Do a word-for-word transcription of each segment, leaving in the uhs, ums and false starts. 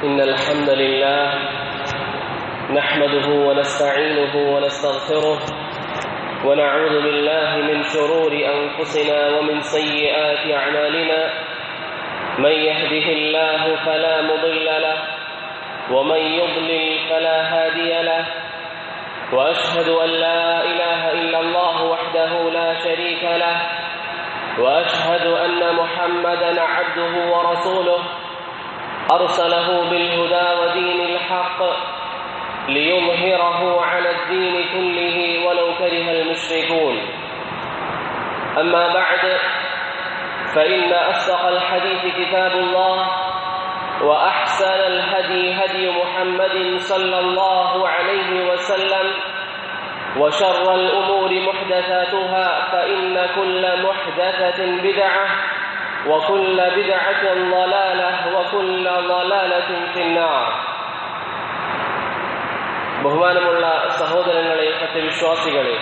إن الحمد لله نحمده ونستعينه ونستغفره ونعوذ بالله من شرور أنفسنا ومن سيئات أعمالنا من يهده الله فلا مضل له ومن يضلل فلا هادي له وأشهد أن لا إله إلا الله وحده لا شريك له وأشهد أن محمدا عبده ورسوله أرسله بالهدى ودين الحق ليظهره على الدين كله ولو كره المشركون. أما بعد فإن أصدق الحديث كتاب الله وأحسن الهدي هدي محمد صلى الله عليه وسلم وشر الأمور محدثاتها فإن كل محدثة بدعة وكل بدعة ضلالة وكل ضلالة في النار. ബഹുമാനമുള്ള സഹോദരങ്ങളെ, സത്യവിശ്വാസികളെ,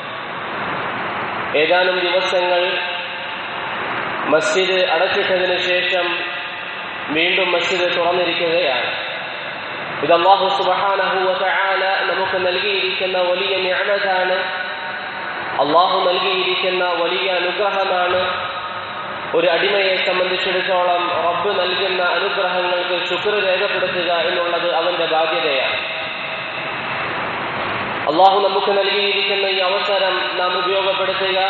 ഏതാനും ദിവസങ്ങൾ മസ്ജിദ് അടച്ചിട്ടതിന് ശേഷം വീണ്ടും മസ്ജിദ് തുറന്നിരിക്കുകയാണ്. ഇത് അല്ലാഹു സുബ്ഹാനഹു വ തആല നമുക്ക് നൽകിയിരിക്കുന്ന വലിയ നിഅമതാണ്. അല്ലാഹു നൽകിയിരിക്കുന്ന വലിയ അനുഗ്രഹമാണ്. ഒരു അടിമയെ സംബന്ധിച്ചിടത്തോളം റബ്ബ് നൽകുന്ന അനുഗ്രഹങ്ങൾക്ക് ശുക്ർ രേഖപ്പെടുത്തുക എന്നുള്ളത് അവന്റെ ബാധ്യതയാണ്. അല്ലാഹു നമുക്ക് നൽകിയിരിക്കുന്ന ഈ അവസരം നാം ഉപയോഗപ്പെടുത്തുക,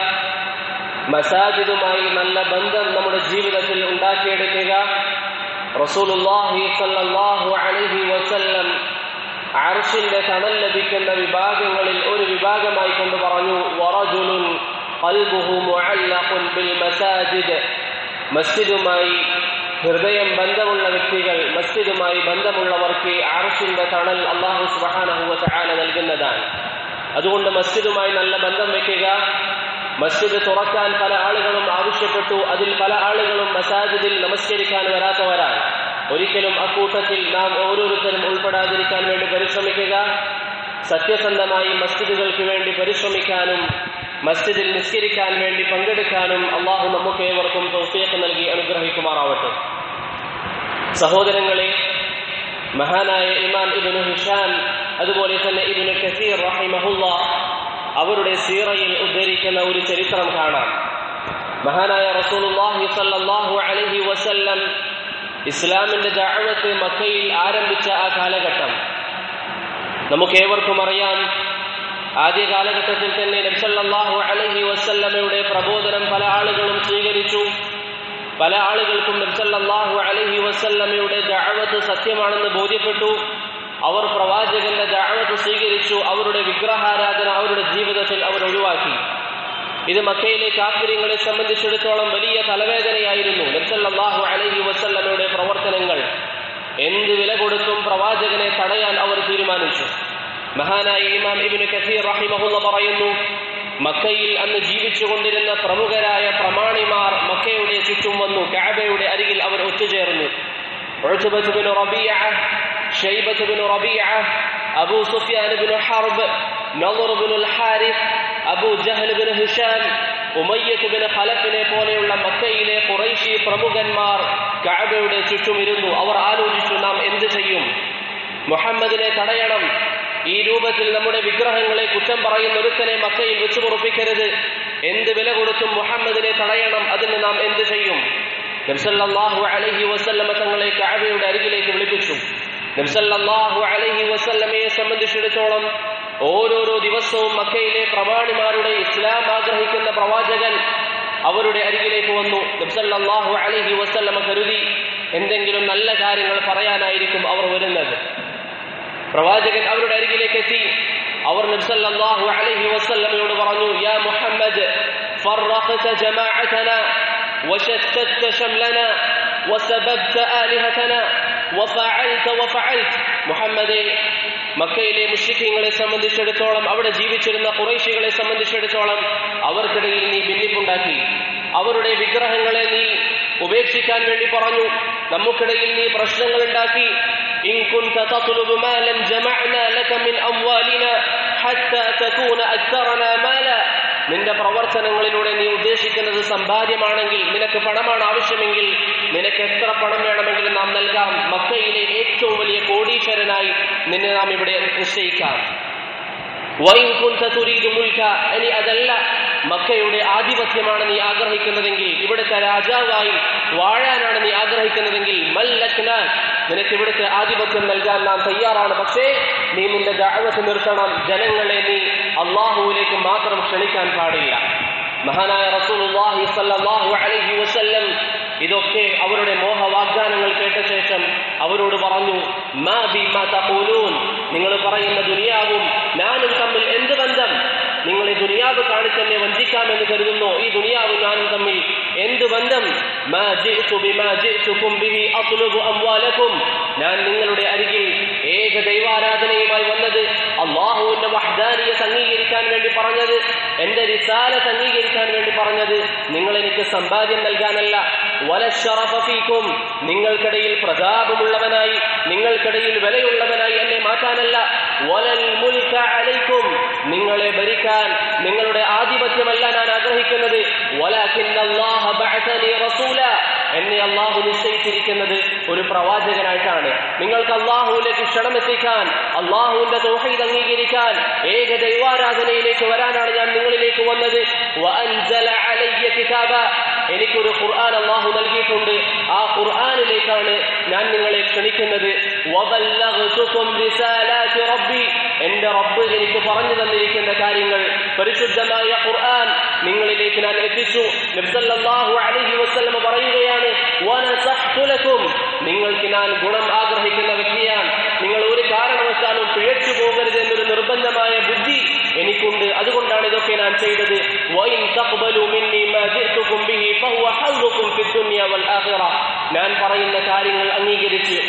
മസാജിദുമായി നല്ല ബന്ധം നമ്മുടെ ജീവിതത്തിൽ ഉണ്ടാക്കിയെടുക്കുക. റസൂലുള്ളാഹി സ്വല്ലല്ലാഹു അലൈഹി വസല്ലം അർശിന്റെ തണൽ ലഭിക്കുന്ന വിഭാഗങ്ങളിൽ ഒരു വിഭാഗമായി കൊണ്ട് പറഞ്ഞു, വറജുലുൻ ഖൽബുഹു മുഅല്ലഖുൻ ബിൽ മസാജിദ്. മസ്ജിദുമായി ഹൃദയം ബന്ധമുള്ള വ്യക്തികൾ, മസ്ജിദുമായി ബന്ധമുള്ളവർക്ക് അർശിന്റെ തണൽ അല്ലാഹു സുബ്ഹാനഹു വ തആല നൽകുന്നതാണ്. അതുകൊണ്ട് മസ്ജിദുമായി നല്ല ബന്ധം വെക്കുക. മസ്ജിദ് തുറക്കാൻ പല ആളുകളും ആവശ്യപ്പെട്ടു. അതിൽ പല ആളുകളും മസാജിദിൽ നമസ്കരിക്കാൻ വരാത്തവരാണ്. ഒരിക്കലും അക്കൂട്ടത്തിൽ നാം ഓരോരുത്തരും ഉൾപ്പെടാതിരിക്കാൻ വേണ്ടി പരിശ്രമിക്കുക. സത്യസന്ധമായി മസ്ജിദുകൾക്ക് വേണ്ടി പരിശ്രമിക്കാനും മസ്ജിദിൽ നിസ്കരിക്കാൻ വേണ്ടി പങ്കെടുക്കാനും അള്ളാഹു നമുക്ക് ഏവർക്കും തൗഫീഖ് നൽകി അനുഗ്രഹിക്കുമാറാവട്ടെ. സഹോദരങ്ങളെ, മഹാനായ ഇമാം ഇബ്നു ഹിഷാം അതുപോലെ തന്നെ ഇബ്നു കസീർ റഹിമഹുല്ലാഹ് അവരുടെ സീറയിൽ ഉദ്ധരിക്കുന്ന ഒരു ചരിത്രം കാണാം. മഹാനായ റസൂലുള്ളാഹി സ്വല്ലല്ലാഹു അലൈഹി വസല്ലം ഇസ്ലാമിന്റെ ദഅവത്ത് മക്കയിൽ ആരംഭിച്ച ആ കാലഘട്ടം നമുക്കേവർക്കും അറിയാം. ആദ്യ കാലഘട്ടത്തിൽ തന്നെ നബി സല്ലല്ലാഹു അലൈഹി വസല്ലമയുടെ പ്രബോധനം പല ആളുകളും സ്വീകരിച്ചു. പല ആളുകൾക്കും നബി സല്ലല്ലാഹു അലൈഹി വസല്ലമയുടെ ദഅവത്ത് സത്യമാണെന്ന് ബോധ്യപ്പെട്ടു. അവർ പ്രവാചകന്റെ ദഅവത്ത് സ്വീകരിച്ചു. അവരുടെ വിഗ്രഹാരാധന അവരുടെ ജീവിതത്തിൽ അവർ ഒഴിവാക്കി. ഇത് മക്കയിലെ കാഫിറുകളെ സംബന്ധിച്ചിടത്തോളം വലിയ തലവേദനയായിരുന്നു. നബി സല്ലല്ലാഹു അലൈഹി വസല്ലമയുടെ പ്രവർത്തനങ്ങൾ എന്ത് വില കൊടുത്തും പ്രവാചകനെ തടയാൻ അവർ തീരുമാനിച്ചു. മഹാനായ ഇമാം ഇബ്നു കസീർ റഹിമഹുല്ലാഹ് പറയുന്നു, മക്കയിൽ അന്ന് ജീവിച്ചുകൊണ്ടിരുന്ന പ്രമുഖരായ പ്രമാണിമാർ മക്കയുടെ ചുറ്റും വന്നു. കഅബയുടെ അരികിൽ അവർ ഒത്തുചേർന്നു. Utbah bin Rabiah, Shaibah bin Rabiah, Abu Sufyan bin Harb, Nadr bin al Harith, Abu Jahl bin Hisham, Umayyah bin ഖലഫിനെ പോലെയുള്ള മക്കയിലെ ഖുറൈശി പ്രമുഖന്മാർ കഅബയുടെ ചുറ്റും ഇരുന്നു. അവർ ആലോചിച്ചു, നാം എന്ത് ചെയ്യും? മുഹമ്മദിനെ തടയണം. ഈ രൂപത്തിൽ നമ്മുടെ വിഗ്രഹങ്ങളെ കുറ്റം പറയുന്ന ഒരുത്തനെ മക്കയിൽ വെച്ചു പൊറുപ്പിക്കരുത്. എന്ത് വില കൊടുത്തും മുഹമ്മദിനെ തടയണം. അതിന് നാം എന്ത് ചെയ്യും? നബി സല്ലല്ലാഹു അലൈഹി വസല്ലമ തങ്ങളെ കഅബയുടെ അരികിലേക്ക് വിളിപ്പിച്ചു. നബി സല്ലല്ലാഹു അലൈഹി വസല്ലമയെ സംബന്ധിച്ചിടത്തോളം ഓരോരോ ദിവസവും മക്കയിലെ പ്രമാണിമാരുടെ ഇസ്ലാം ആഗ്രഹിക്കുന്ന പ്രവാചകൻ അവരുടെ അരികിലേക്ക് വന്നു. നബി സല്ലല്ലാഹു അലൈഹി വസല്ലമ കരുതി എന്തെങ്കിലും നല്ല കാര്യങ്ങൾ പറയാനായിരിക്കും അവർ വരുന്നത്. പ്രവാചകൻ അവരുടെ അരികിലേക്ക് എത്തി. അവർ നബി സല്ലല്ലാഹു അലൈഹി വസല്ലമയോട് പറഞ്ഞു, യാ മുഹമ്മദ്, ഫറഖത ജമാഅതന വശത്തത ശംലന വസബബ്ത ആലിഹതന വഫഅൽത വഫഅൽത. മുഹമ്മദേ, മക്കയിലെ മുശ്രിക്കീങ്ങളെ സംബന്ധിച്ചിടത്തോളം, അവിടെ ജീവിച്ചിരുന്ന ഖുറൈശികളെ സംബന്ധിച്ചിടത്തോളം അവർക്കിടയിൽ നീ ഭിന്നിപ്പുണ്ടാക്കി. അവരുടെ വിഗ്രഹങ്ങളെ നീ ഉപേക്ഷിക്കാൻ വേണ്ടി പറഞ്ഞു. നമുക്കിടയിൽ നീ പ്രശ്നങ്ങൾ ഉണ്ടാക്കി. إن كنت تطلب مالا جمعنا لك من أموالنا حتى تكون أكثرنا مالا. നിന്റെ പ്രവർത്തനങ്ങളിലൂടെ നീ ഉദ്ദേശിക്കുന്നത് സമ്പാദ്യമാണെങ്കിൽ, നിനക്ക് പണമാണ് ആവശ്യമെങ്കിൽ നിനക്ക് എത്ര പണം വേണമെങ്കിലും നാം നൽകാം. മക്കയിലെ ഏറ്റവും വലിയ കോടീശ്വരനായി നിന്നെ നാം ഇവിടെ നിശ്ചയിക്കാം. ഇനി അതല്ല, മക്കയുടെ ആധിപത്യമാണ് നീ ആഗ്രഹിക്കുന്നതെങ്കിൽ, ഇവിടുത്തെ രാജാവായി വാഴാനാണ് നീ ആഗ്രഹിക്കുന്നതെങ്കിൽ, മല്ലക്ന, നിനക്ക് ഇവിടുത്തെ ആധിപത്യം നൽകാൻ നാം തയ്യാറാണ്. പക്ഷേ നീ നിന്റെ ദഅവത്ത് നിർത്തണം. ജനങ്ങളെ നീ അള്ളാഹുവിലേക്ക് മാത്രം ക്ഷണിക്കാൻ പാടില്ല. മഹാനായ റസൂലുള്ളാഹി സ്വല്ലല്ലാഹു അലൈഹി വസല്ലം ഇതൊക്കെ അവരുടെ മോഹ വാഗ്ദാനങ്ങൾ കേട്ട ശേഷം അവരോട് പറഞ്ഞു, മാ ബിമാ തഖൂലൂൻ, നിങ്ങൾ പറയുന്ന ദുനിയാവും ഞാനും തമ്മിൽ എന്ത് ബന്ധം? നിങ്ങൾ ഈ ദുനിയാവ് കാണിച്ചെന്നെ വഞ്ചിക്കാമെന്ന് കരുതുന്നു. ഈ ദുനിയാവും ഞാനും തമ്മിൽ എന്ത് ബന്ധം? മാ ജിഅ്തു ബിമാ ജിഅ്തുകും ബിഹി അത്ലുബു അംവാലകും, ഞാൻ നിങ്ങളുടെ അരികിൽ ഏക ദൈവാരാധനയുമായി വന്നത്, അല്ലാഹുവിന്റെ വഹ്ദാനിയത്ത് അംഗീകരിക്കാൻ വേണ്ടി പറഞ്ഞത്, എന്റെ റിസാലത്ത് അംഗീകരിക്കാൻ വേണ്ടി പറഞ്ഞത് നിങ്ങൾ എനിക്ക് സമ്പാദ്യം നൽകാനല്ല. വലശറഫ ഫീകും, നിങ്ങൾക്കിടയിൽ പ്രതാപമുള്ളവനായി, നിങ്ങൾക്കിടയിൽ വിലയുള്ളവനായി എന്നെ മാറ്റാനല്ല. വലൽ മുൽക അലൈക്കും, നിങ്ങളെ ഭരിക്കാൻ, നിങ്ങളുടെ ആധിപത്യമല്ല ഞാൻ ആഗ്രഹിക്കുന്നത്. വലകിന്നല്ലാഹ ബഅസനി റസൂല, എന്നെ അള്ളാഹു നിശ്ചയിച്ചിരിക്കുന്നത് ഒരു പ്രവാചകനായിട്ടാണ്. നിങ്ങൾക്ക് അള്ളാഹുവിലേക്ക് ക്ഷണമെത്തിക്കാൻ, അള്ളാഹുവിന്റെ തൗഹീദ് അംഗീകരിക്കാൻ, ഏക ദൈവാരാധനയിലേക്ക് വരാനാണ് ഞാൻ നിങ്ങളിലേക്ക് വന്നത്. വഅൻസല അലയ്യ കിതാബ, എനിക്കൊരു ഖുർആൻ അള്ളാഹു നൽകിയിട്ടുണ്ട്. ആ ഖുർആനിലേക്കാണ് ഞാൻ നിങ്ങളെ ക്ഷണിക്കുന്നത്. വബല്ലഗ്തുകും റിസാലാത്തി റബ്ബി, എന്റെ റബ്ബ് എനിക്ക് പറഞ്ഞു തന്നിരിക്കുന്ന കാര്യങ്ങൾ, പരിശുദ്ധമായ ഖുർആൻ നിങ്ങളിലേക്ക് ഞാൻ എത്തിച്ചു. നബി സല്ലല്ലാഹു അലൈഹി വസല്ലം പറയുകയാണ്, വനസഹ്തു ലക്കും, നിങ്ങൾക്ക് ഞാൻ ഗുണം ആഗ്രഹിക്കുന്ന വ്യക്തിയാണ്. നിങ്ങൾ ഒരു കാരണവശാലും പിഴച്ചു പോകരുത് എന്നൊരു നിർബന്ധമായ ബുദ്ധി എനിക്കുണ്ട്. അതുകൊണ്ടാണ് ഇതൊക്കെ ഞാൻ ചെയ്തത്. വഇൻ തഖ്ബലു മിന്നി മാ ജിഅ്തുകും ബിഹി ഫഹുവ ഹദ്ദുകും ഫിദ്ദുനിയ വൽ ആഖിറ, ഞാൻ പറയുന്ന കാര്യങ്ങൾ അംഗീകരിച്ച്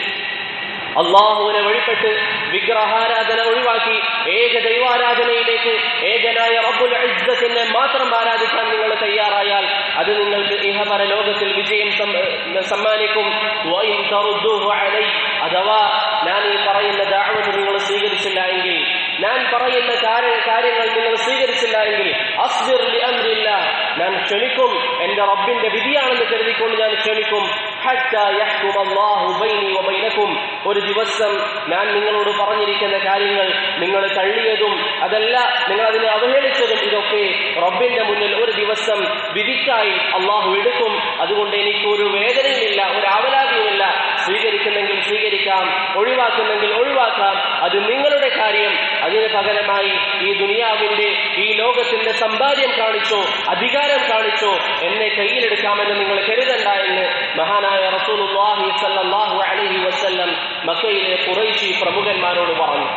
അള്ളാഹുവിനെ വഴിപ്പെട്ട് വിഗ്രഹാരാധന ഒഴിവാക്കി ഏക ദൈവാരാധനയിലേക്ക്, ഏകനായ റബ്ബുൽ ഇസ്സത്തിനെ മാത്രം ആരാധിക്കാൻ നിങ്ങൾ തയ്യാറായാൽ അത് നിങ്ങൾക്ക് ഇഹപര ലോകത്തിൽ വിജയം സമ്മാനിക്കും. വഇൻ തറുദ്ദൂഹു അലൈ, അഥവാ ഞാൻ ഈ പറയുന്ന ദഅവത്ത് നിങ്ങൾ സ്വീകരിച്ചില്ല എങ്കിൽ, ഞാൻ പറയുന്ന കാര്യങ്ങൾ നിങ്ങൾ സ്വീകരിച്ചില്ല എങ്കിൽ, അസ്ബിർ ലി അംരില്ലാഹ്, ഞാൻ ക്ഷമിക്കും, എന്റെ റബ്ബിന്റെ വിധിയാണെന്ന് കരുതിക്കൊണ്ട് ഞാൻ ക്ഷമിക്കും. ഹത്താ യഹ്കുമ അല്ലാഹു ബൈനി വബൈനകും, ഒരു ദിവസം ഞാൻ നിങ്ങളോട് പറഞ്ഞിരിക്കുന്ന കാര്യങ്ങൾ നിങ്ങൾ തള്ളിയതും അതല്ല നിങ്ങൾ അതിനെ അവഹേളിച്ചതും ഇതൊക്കെ റബ്ബിന്റെ മുന്നിൽ ഒരു ദിവസം വിധിക്കായി അള്ളാഹു എടുക്കും. അതുകൊണ്ട് എനിക്കൊരു വേദനയുമില്ല, ഒരു ആവലാതിയുമില്ല. സ്വീകരിക്കുന്നെങ്കിൽ സ്വീകരിക്കാം, ഒഴിവാക്കുന്നെങ്കിൽ ഒഴിവാക്കാം, അത് നിങ്ങളുടെ കാര്യം. അതിന് പകരമായി ഈ ദുനിയാവിന്റെ, ഈ ലോകത്തിന്റെ സമ്പാദ്യം കാണിച്ചോ, അധികാരം കാണിച്ചോ എന്നെ കയ്യിലെടുക്കാമെന്ന് നിങ്ങൾ കരുതണ്ട എന്ന് മഹാനായ റസൂലുള്ളാഹി സ്വല്ലല്ലാഹു അലൈഹി വസല്ലം മക്കയിലെ ഖുറൈശി പ്രമുഖന്മാരോട് പറഞ്ഞു.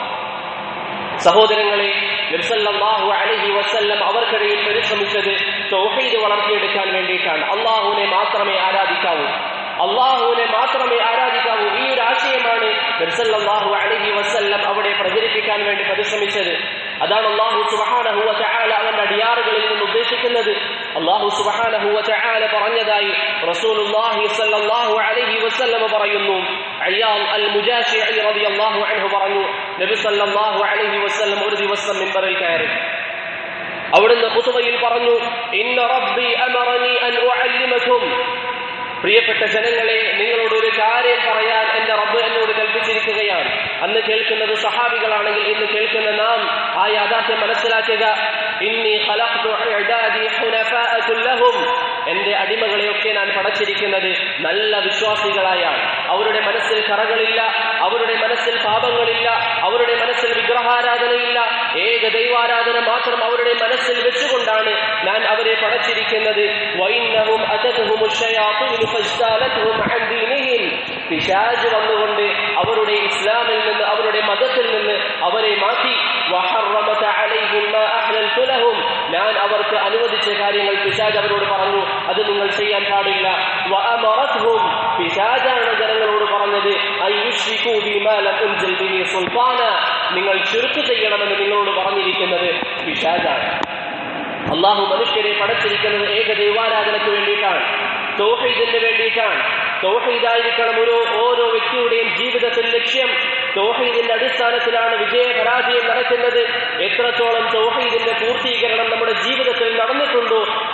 സഹോദരങ്ങളെ, നബി സല്ലല്ലാഹു അലൈഹി വസല്ലം അവർക്കിടയിൽ പരിശ്രമിച്ചത് തൗഹീദ് വളർത്തിയെടുക്കാൻ വേണ്ടിയിട്ടാണ്. അള്ളാഹുവിനെ മാത്രമേ ആരാധിക്കാവൂ, അള്ളാഹുവിനെ മാത്രമേ ആരാധിക്കാവൂ. ഈ ഒരു ആശയമാണ് നബി സല്ലല്ലാഹു അലൈഹി വസല്ലം അവിടെ പ്രചരിപ്പിക്കാൻ വേണ്ടി പരിശ്രമിച്ചത്. അതാണ് അല്ലാഹു സുബ്ഹാനഹു വ തആല അവന്റെ അടിയാറുകളിൽ നിന്ന് ഉദ്ദേശിക്കുന്നത്. അല്ലാഹു സുബ്ഹാനഹു വ തആല പറഞ്ഞതായി റസൂലുള്ളാഹി സ്വല്ലല്ലാഹു അലൈഹി വസല്ലം പറയുന്നു. അയ്യാൽ അൽ മുജാശിഇ റളിയല്ലാഹു അൻഹു പറഞ്ഞു, നബി സല്ലല്ലാഹു അലൈഹി വസല്ലം ഒരു ദിവസം മിമ്പറിൽ കയറി അവിടുന്ന് ഖുതുബയിൽ പറഞ്ഞു, ഇന്ന റബ്ബി അമറനി അൻ ഉഅല്ലിമകും, പ്രിയപ്പെട്ട ജനങ്ങളെ, നിങ്ങളോട് ഒരു കാര്യം പറയാൻ എന്റെ റബ്ബ് എന്നോട് കൽപ്പിച്ചിരിക്കുകയാണ്. അന്ന് കേൾക്കുന്നത് സഹാബികളാണെങ്കിൽ ഇന്ന് കേൾക്കുന്ന നാം ആ യാഥാർത്ഥ്യം മനസ്സിലാക്കുക. ഇന്നി ഖലഖ്തു ഇബാദി ഹുനഫാഅ കുല്ലഹും, എന്റെ അടിമകളെയൊക്കെ ഞാൻ പടച്ചിരിക്കുന്നത് നല്ല വിശ്വാസികളായാണ്. അവരുടെ മനസ്സിൽ കറകളില്ല, അവരുടെ മനസ്സിൽ പാപങ്ങളില്ല, അവരുടെ മനസ്സിൽ വിഗ്രഹാരാധനയില്ല, ഏക ദൈവാരാധന മാത്രം അവരുടെ മനസ്സിൽ വെച്ചുകൊണ്ടാണ് ഞാൻ അവരെ പടച്ചിരിക്കുന്നത്. വഇന്നഹും അതതുഹുമുശ് ശയാത്തീനു ഫസ്താലതുഹും അൻ ദീനിഹിം, പിശാച് വന്നുകൊണ്ട് അവരുടെ ഇസ്ലാമിൽ നിന്ന്, അവരുടെ മതത്തിൽ നിന്ന് അവരെ മാറ്റി. വഹറമത അലൈഹിം മാ അഹ്ലൽതു ലഹും, ഞാൻ അവർക്ക് അനുവദിച്ച കാര്യങ്ങൾ പിശാച് അവരോട് പറഞ്ഞു, അത് നിങ്ങൾ ചെയ്യാൻ പാടില്ല. വഅമറതുഹും, പിശാചാണ് ജനങ്ങളോട് പറഞ്ഞത്, അയ്യുശ്രികൂ ബിമാ ലം ഉൻസിൽ ബിഹി സുൽത്താന, നിങ്ങൾ ശിർക്ക് ചെയ്യണമെന്ന് നിങ്ങളോട് പറഞ്ഞിരിക്കുന്നത് പിശാചാണ്. അള്ളാഹു മനുഷ്യരെ പടച്ചിരിക്കുന്നത് ഏക ദൈവാരാധനയ്ക്ക് വേണ്ടിയിട്ടാണ്, തൗഹീദിന് വേണ്ടിയിട്ടാണ്. തൗഹീദായിരിക്കണം ഒരു ഓരോ വ്യക്തിയുടെയും ജീവിതത്തിൽ ലക്ഷ്യം. തൗഹീദിന്റെ അടിസ്ഥാനത്തിലാണ് വിജയ പരാജയം നടക്കുന്നത്. എത്രത്തോളം തൗഹീദിന്റെ പൂർത്തീകരണം നമ്മുടെ ജീവിതത്തിൽ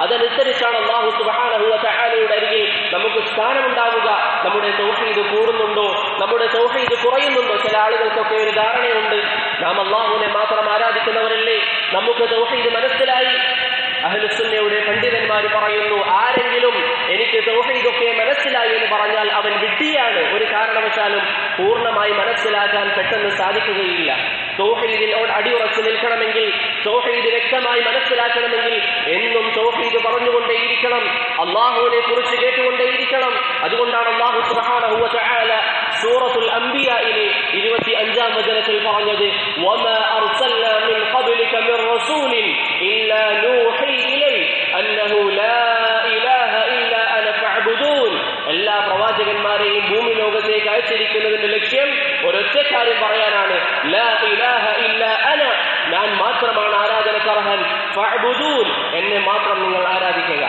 അതനുസരിച്ചാണ് അല്ലാഹു സുബ്ഹാനഹു വ തആലയുടെ അരികിൽ നമുക്ക് സ്ഥാനമുണ്ടാവുക. നമ്മുടെ തൗഹീദ് കൂടുന്നുണ്ടോ, നമ്മുടെ തൗഹീദ് കുറയുന്നുണ്ടോ? ചില ആളുകൾക്കൊക്കെ ഒരു ധാരണയുണ്ട്, നാം അല്ലാഹുവിനെ മാത്രം ആരാധിക്കുന്നവരല്ലേ, നമുക്ക് തൗഹീദ് മനസ്സിലായി. അഹ്ലുസുന്നയുടെ പണ്ഡിതന്മാർ പറയുന്നു, ആരെങ്കിലും എനിക്ക് തൗഹീദൊക്കെ മനസ്സിലായി എന്ന് പറഞ്ഞാൽ അവൻ വിഡ്ഢിയാണ്. ഒരു കാരണവശാലും പൂർണ്ണമായി മനസ്സിലാക്കാൻ പെട്ടെന്ന് സാധിക്കുകയില്ല. തൗഹീദിനോട് അടിയുറച്ചു നിൽക്കണമെങ്കിൽ, തൗഹീദ് വ്യക്തമായി മനസ്സിലാക്കണമെങ്കിൽ എന്നും തൗഹീദ് പറഞ്ഞുകൊണ്ടേയിരിക്കണം, അല്ലാഹുവിനെ കുറിച്ച് കേട്ടുകൊണ്ടേയിരിക്കണം. അതുകൊണ്ടാണ് അല്ലാഹു സുബ്ഹാനഹു വ തആല സൂറത്തുൽ അംബിയായിലെ ഇരുപത്തിയഞ്ചാം വചനത്തിൽ പറഞ്ഞത്, വമാ അർസൽനാ മിൻ ഖബ്ലിക മിർ റസൂലിൻ ഇല്ലാ നൂഹി ഇലൈഹി അന്നഹു ലാ ഇലാഹ ഇല്ലാ അന ഫഅബ്ദൂൻ. എല്ലാ പ്രവാചകന്മാരെയും ഭൂമി ലോകത്തേക്ക് അയച്ചിരിക്കുന്നതിന്റെ ലക്ഷ്യം ഒരൊറ്റ കാര്യം പറയാനാണ്, ലാ ഇലാഹ ഇല്ലാ അന, ഞാൻ മാത്രമാണ് ആരാധനക്കർഹൻ, ഫഅബ്ദൂൻ, എന്നെ മാത്രം നിങ്ങൾ ആരാധിക്കുക,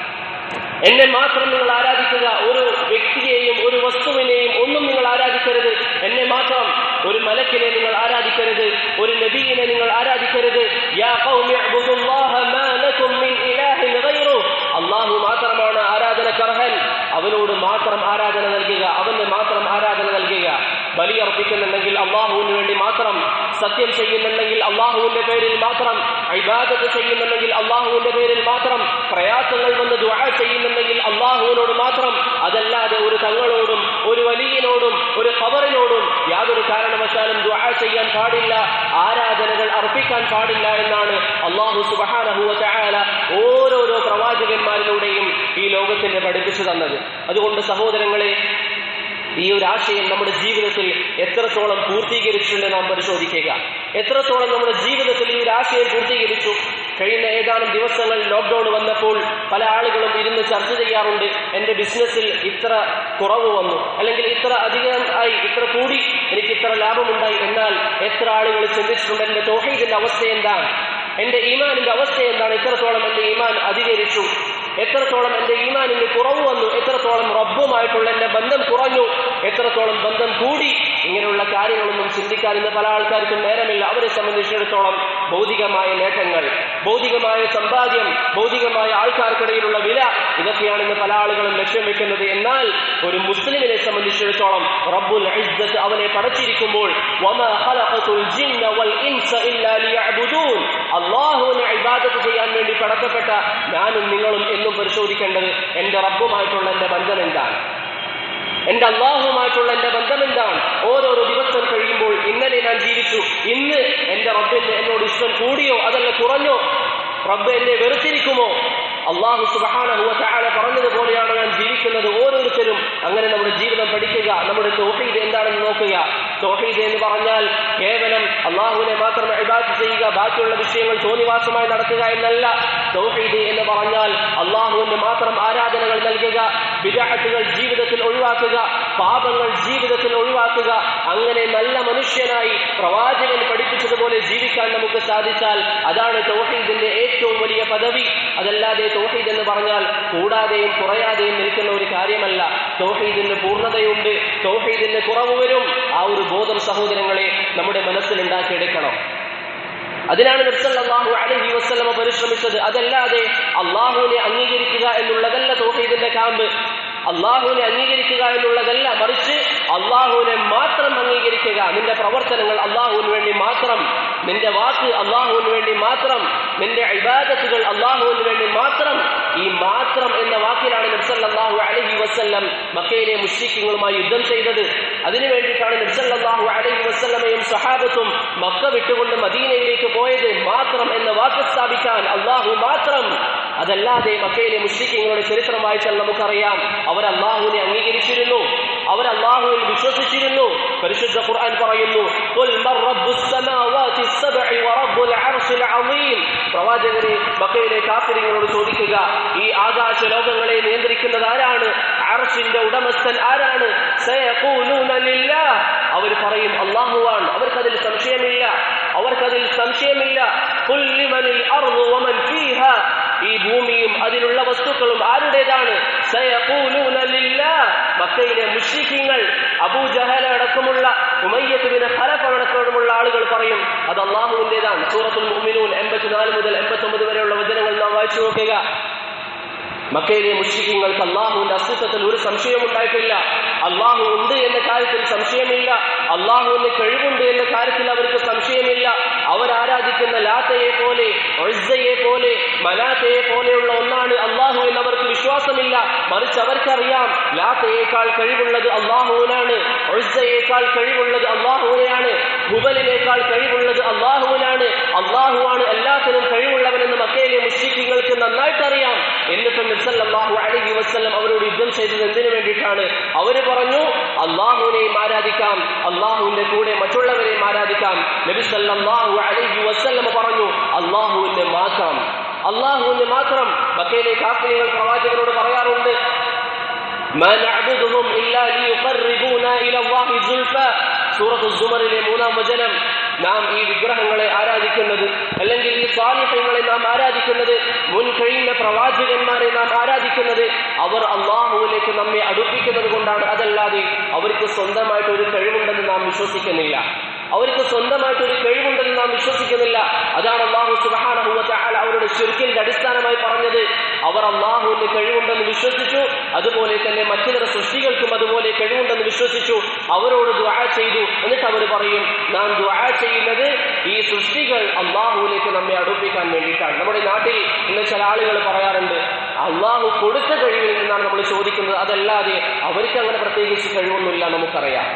എന്നെ മാത്രം നിങ്ങൾ ആരാധിക്കുക. ഒരു വ്യക്തിയെയും ഒരു വസ്തുവിനെയും ഒന്നും നിങ്ങൾ ആരാധിക്കരുത്, എന്നെ മാത്രം. ഒരു മലക്കിനെ നിങ്ങൾ ആരാധിക്കരുത്, ഒരു നബിയെ നിങ്ങൾ ആരാധിക്കരുത്. യാ ഖൗമി അബ്ദുല്ലാഹ മാ ലകും മിൻ ഇലാഹിൻ ഗൈറു, അല്ലാഹു മാത്രമാണ് ആരാധനക്കർഹൻ, അവനോട് മാത്രം ആരാധന നൽകുക, അവന് മാത്രം ആരാധന നൽകുക. ബലിയർപ്പിക്കുന്നുണ്ടെങ്കിൽ അല്ലാഹുവിന് വേണ്ടി മാത്രം, സത്യം ചെയ്യുന്നുണ്ടെങ്കിൽ അല്ലാഹുവിന്റെ പേരിൽ മാത്രം, ഇബാദത്ത് ചെയ്യുന്നുണ്ടെങ്കിൽ അല്ലാഹുവിന്റെ പേരിൽ മാത്രം, പ്രയാസങ്ങൾ വന്ന് ദുആ ചെയ്യുന്നുണ്ടെങ്കിൽ അല്ലാഹുവിനോട് മാത്രം. അതല്ലാതെ ഒരു തങ്ങളോടും ഒരു വലിയനോടും ഒരു ഖബറിനോടും യാതൊരു കാരണവശാലും ദുആ ചെയ്യാൻ പാടില്ല, ആരാധനകൾ അർപ്പിക്കാൻ പാടില്ല എന്നാണ് അല്ലാഹു സുബ്ഹാനഹു വ തആല ഓരോരോ പ്രവാചകന്മാരിലൂടെയും ഈ ലോകത്തിന്റെ പഠിപ്പിച്ചു തന്നത്. അതുകൊണ്ട് സഹോദരങ്ങളെ, ഈ ഒരു ആശയം നമ്മുടെ ജീവിതത്തിൽ എത്രത്തോളം പൂർത്തീകരിച്ചിട്ടുണ്ട് നാം പരിശോധിക്കുക. എത്രത്തോളം നമ്മുടെ ജീവിതത്തിൽ ഈ ഒരു ആശയം പൂർത്തീകരിച്ചു. കഴിഞ്ഞ ഏതാനും ദിവസങ്ങൾ ലോക്ക്ഡൌൺ വന്നപ്പോൾ പല ആളുകളും ഇരുന്ന് ചർച്ച ചെയ്യാറുണ്ട്, എന്റെ ബിസിനസ്സിൽ ഇത്ര കുറവ് വന്നു, അല്ലെങ്കിൽ ഇത്ര അധികം ആയി, ഇത്ര കൂടി, എനിക്ക് ഇത്ര ലാഭമുണ്ടായി. എന്നാൽ എത്ര ആളുകൾ ചിന്തിച്ചിട്ടുണ്ട്, എന്റെ തൗഹീദിന്റെ അവസ്ഥ എന്താണ്, എന്റെ ഈമാനിന്റെ അവസ്ഥ എന്താണ്, എത്രത്തോളം എന്റെ ഈമാൻ അധികരിച്ചു, എത്രത്തോളം എന്റെ ഈമാനിന് കുറവ് വന്നു, എത്രത്തോളം റബ്ബുമായിട്ടുള്ള എന്റെ ബന്ധം കുറഞ്ഞു, എത്രത്തോളം ബന്ധം കൂടി. ഇങ്ങനെയുള്ള കാര്യങ്ങളൊന്നും ചിന്തിക്കാൻ ഇന്ന് പല ആൾക്കാർക്കും നേരമില്ല. അവരെ സംബന്ധിച്ചിടത്തോളം ഭൗതികമായ നേട്ടങ്ങൾ, ഭൗതികമായ സമ്പാദ്യം, ഭൗതികമായ ആൾക്കാർക്കിടയിലുള്ള വില, ഇതൊക്കെയാണ് ഇന്ന് പല ആളുകളും ലക്ഷ്യം വെക്കുന്നത്. എന്നാൽ ഒരു മുസ്ലിമിനെ സംബന്ധിച്ചിടത്തോളം റബ്ബുൽ ഇസ്സത്ത് അവനെ പടച്ചിരിക്കുമ്പോൾ വമാ ഖലഖതുൽ ജിന്ന വൽ ഇൻസ ഇല്ലാ ലിയഅ്ബുദൂൻ, അല്ലാഹുവിനെ ഇബാദത്ത് ചെയ്യാൻ വേണ്ടി പടക്കപ്പെട്ട ഞാനും നിങ്ങളും എന്നും പരിശോധിക്കേണ്ടത് എന്റെ റബ്ബുമായിട്ടുള്ള എന്റെ ബന്ധം എന്താണ്, എന്റെ അല്ലാഹുമായിട്ടുള്ള എന്റെ ബന്ധം എന്താണ്. ഓരോരോ ദിവസം കഴിയുമ്പോൾ ഇന്നലെ ഞാൻ ജീവിച്ചു, ഇന്ന് എന്റെ റബ്ബിന് എന്നോട് ഇഷ്ടം കൂടിയോ അതല്ല കുറഞ്ഞോ, റബ്ബ് എന്നെ വെറുത്തിരിക്കുമോ, അല്ലാഹു സുബ്ഹാനഹു വ തആല പറഞ്ഞതുപോലെയാണ് ഞാൻ ജീവിക്കുന്നത്. ഓരോരുത്തരും അങ്ങനെ നമ്മുടെ ജീവിതം പഠിക്കുക, നമ്മുടെ തൗഹീദ് എന്താണെന്ന് നോക്കുക. തൗഹീദ് എന്ന് പറഞ്ഞാൽ കേവലം അല്ലാഹുവിനെ മാത്രം ഇബാദത്ത് ചെയ്യുക, ബാക്കിയുള്ള വിഷയങ്ങൾ തോന്നിവാസമായി നടത്തുക എന്നല്ല. തൗഹീദ് എന്ന് പറഞ്ഞാൽ അല്ലാഹുവിന് മാത്രം ആരാധനകൾ നൽകുക, ബിദ്അത്തുകൾ ജീവിതത്തിൽ ഒഴിവാക്കുക, പാപങ്ങൾ ജീവിതത്തിൽ ഒഴിവാക്കുക. അങ്ങനെ നല്ല മനുഷ്യനായി പ്രവാചകൻ പഠിപ്പിച്ചതുപോലെ ജീവിക്കാൻ നമുക്ക് സാധിച്ചാൽ അതാണ് തൗഹീദിന്റെ ഏറ്റവും വലിയ പദവി. അതല്ലാതെ തൗഹീദ് എന്ന് പറഞ്ഞാൽ കൂടാതെയും കുറയാതെയും നിൽക്കുന്ന ഒരു കാര്യമല്ല. തൗഹീദിന് പൂർണ്ണതയുണ്ട്, തൗഹീദിന് കുറവ് വരും. ആ ഒരു ബോധം സഹോദരങ്ങളെ നമ്മുടെ മനസ്സിൽ ഉണ്ടാക്കിയെടുക്കണം. അതിനാണ് നബി സല്ലല്ലാഹു അലൈഹി വസല്ലമ പരിശ്രമിച്ചത്. അതല്ലാതെ അല്ലാഹുവിനെ അംഗീകരിക്കുക എന്നുള്ളതല്ല തൗഹീദിന്റെ കാമ്പ്. അല്ലാഹുവിനെ അംഗീകരിക്കുക എന്നുള്ളതല്ല, മറിച്ച് അല്ലാഹുവിനെ മാത്രം അംഗീകരിക്കുക. നിന്റെ പ്രവർത്തനങ്ങൾ അല്ലാഹുവിന് വേണ്ടി മാത്രം, നിന്റെ വാക്ക് അല്ലാഹുവിന് വേണ്ടി മാത്രം, നിന്റെ ഇബാദത്തുകൾ അല്ലാഹുവിന് വേണ്ടി മാത്രം. ഈ മാത്രം എന്ന വാക്കിലാണ് നബി സല്ലല്ലാഹു അലൈഹി വസല്ലം മക്കയിലെ മുശ്രിക്കുകളുമായി യുദ്ധം ചെയ്തത്. അതിനു വേണ്ടിയിട്ടാണ് നബി സല്ലല്ലാഹു അലൈഹി വസല്ലമയും സഹാബത്തും മക്ക വിട്ടുകൊണ്ട് മദീനയിലേക്ക് പോയത്. മാത്രം എന്ന വാക്ക് സ്ഥാപിക്കാൻ, അല്ലാഹു മാത്രം. അതല്ലാതെ മക്കയിലെ മുശ്രിക്കുകളുടെ ചരിത്രം വായിച്ചാൽ നമുക്കറിയാം, അവർ അല്ലാഹുവിനെ അംഗീകരിച്ചിരുന്നു, അവർ അല്ലാഹുവിൽ വിശ്വസിച്ചിരുന്നു. പരിശുദ്ധ ഖുർആൻ പറയുന്നു, ഖുൽ മർ റബ്ബുസ് സമാവാതി സബ്ഇ വറബ്ബുൽ അർശിൽ അളീം. പ്രവാചകരെ, മക്കയിലെ കാഫിറുകളോട് ചോദിക്കുക, ഈ ആകാശ ലോകങ്ങളെ നിയന്ത്രിക്കുന്നത് ആരാണ്, അർശിന്റെ ഉടമസ്ഥൻ ആരാണ്? സയഖൂലൂന ലില്ലാഹ്, അവർ പറയും അല്ലാഹുവാണ്. അവർക്കതിൽ സംശയമില്ല, അവർക്കതിൽ സംശയമില്ല. ഖുൽ ലിമനിൽ അർളു വമൻ ഫീഹാ, ഈ ഭൂമിയും അതിലുള്ള വസ്തുക്കളും ആരുടേതാണ്? സയഖൂലൂന ലില്ലാഹ്. മക്കയിലെ മുശ്രിക്കീങ്ങൾ, അബൂജഹൽ അടക്കമുള്ള, ഉമയ്യത്ത് ബിൻ ഖലഫ് അടക്കമുള്ള ആളുകൾ പറയും അത് അല്ലാഹുവിന്റേതാണ്. സൂറത്തുൽ മുഅ്മിനൂൻ എൺപത്തിനാല് മുതൽ എൺപത്തൊമ്പത് വരെയുള്ള വചനങ്ങൾ നാം വായിച്ചു നോക്കുക. മക്കയിലെ മുശ്രിക്കീങ്ങൾക്ക് അള്ളാഹുവിന്റെ അസ്തിത്വത്തിൽ ഒരു സംശയവും ഉണ്ടായിട്ടില്ല. അള്ളാഹു ഉണ്ട് എന്ന കാര്യത്തിൽ സംശയമില്ല. അള്ളാഹുവിന്റെ കഴിവുണ്ട് എന്ന കാര്യത്തിൽ അവർക്ക് സംശയമില്ല. അവരാരാധിക്കുന്ന ലാത്തയെ പോലെ, ഉസ്സയെ പോലെ, മനാത്തയെ പോലെയുള്ള ഒന്നാണ് അള്ളാഹു എന്ന് അവർക്ക് വിശ്വാസമില്ല. മറിച്ച് അവർക്കറിയാം ലാത്തയേക്കാൾ കഴിവുള്ളത് അള്ളാഹുവിനാണ്, ഉസ്സയേക്കാൾ കഴിവുള്ളത് അള്ളാഹുവിനെയാണ്, ഹുബലിനേക്കാൾ കഴിവുള്ളത് അള്ളാഹുവിനാണ്. അള്ളാഹുവാണ് എല്ലാത്തിനും കഴിവുള്ളവനെന്ന് മക്കയിലെ മുശ്രിക്കീങ്ങൾക്ക് നന്നായിട്ടറിയാം. എന്നിട്ടും നബി സല്ലല്ലാഹു അലൈഹി വസല്ലം അവരോട് യുദ്ധം ചെയ്തത് എന്തിനു വേണ്ടിയിട്ടാണ്? അവര് പറഞ്ഞു അള്ളാഹുവിനെയും ആരാധിക്കാം, അള്ളാഹുവിന്റെ കൂടെ മറ്റുള്ളവരെയും ആരാധിക്കാം. നബി സല്ലല്ലാഹു അലൈഹി വസല്ലം പറഞ്ഞു അള്ളാഹുവിനെ മാത്രം, അള്ളാഹുവിനെ മാത്രം. മക്കയിലെ കാഫിറുകൾ പ്രവാചകനോട് പറയാറുണ്ട് മാ നഅ്ബുദുഹും ഇല്ലാ ലിയുഖർരിബൂനാ ഇലല്ലാഹി സുൽഫാ. സൂറത്തു സുമറിലെ മൂന്നാം വചനം. നാം ഈ വിഗ്രഹങ്ങളെ ആരാധിക്കുന്നത്, അല്ലെങ്കിൽ ഈ സാലിഹ്യങ്ങളെ നാം ആരാധിക്കുന്നത്, മുൻ കഴിഞ്ഞ പ്രവാചകന്മാരെ നാം ആരാധിക്കുന്നത് അവർ അള്ളാഹുവിലേക്ക് നമ്മെ അടുപ്പിക്കുന്നത് കൊണ്ടാണ്. അതല്ലാതെ അവർക്ക് സ്വന്തമായിട്ട് ഒരു കഴിവുണ്ടെന്ന് നാം വിശ്വസിക്കുന്നില്ല. അവർക്ക് സ്വന്തമായിട്ട് ഒരു കഴിവുണ്ടെന്ന് നാം വിശ്വസിക്കുന്നില്ല. അതാണ് അല്ലാഹു സുബ്ഹാനഹു വ തആല അവരുടെ ശിർക്കിന്റെ അടിസ്ഥാനമായി പറഞ്ഞത്. അവർ അള്ളാഹുവിന്റെ കഴിവുണ്ടെന്ന് വിശ്വസിച്ചു, അതുപോലെ തന്നെ മറ്റു ചില സൃഷ്ടികൾക്കും അതുപോലെ കഴിവുണ്ടെന്ന് വിശ്വസിച്ചു. അവരോട് ദുആ ചെയ്തു. എന്നിട്ട് അവർ പറയും നാം ദുആ ചെയ്യുന്നത് ഈ സൃഷ്ടികൾ അള്ളാഹുവിലേക്ക് നമ്മെ അടുപ്പിക്കാൻ വേണ്ടിയിട്ടാണ്. നമ്മുടെ നാട്ടിൽ ഇന്ന് ചില ആളുകൾ പറയാറുണ്ട് അള്ളാഹു കൊടുത്ത കഴിവിൽ നിന്നാണ് നമ്മൾ ചോദിക്കുന്നത്, അതല്ലാതെ അവർക്ക് അങ്ങനെ പ്രത്യേകിച്ച് കഴിവൊന്നുമില്ല. നമുക്കറിയാം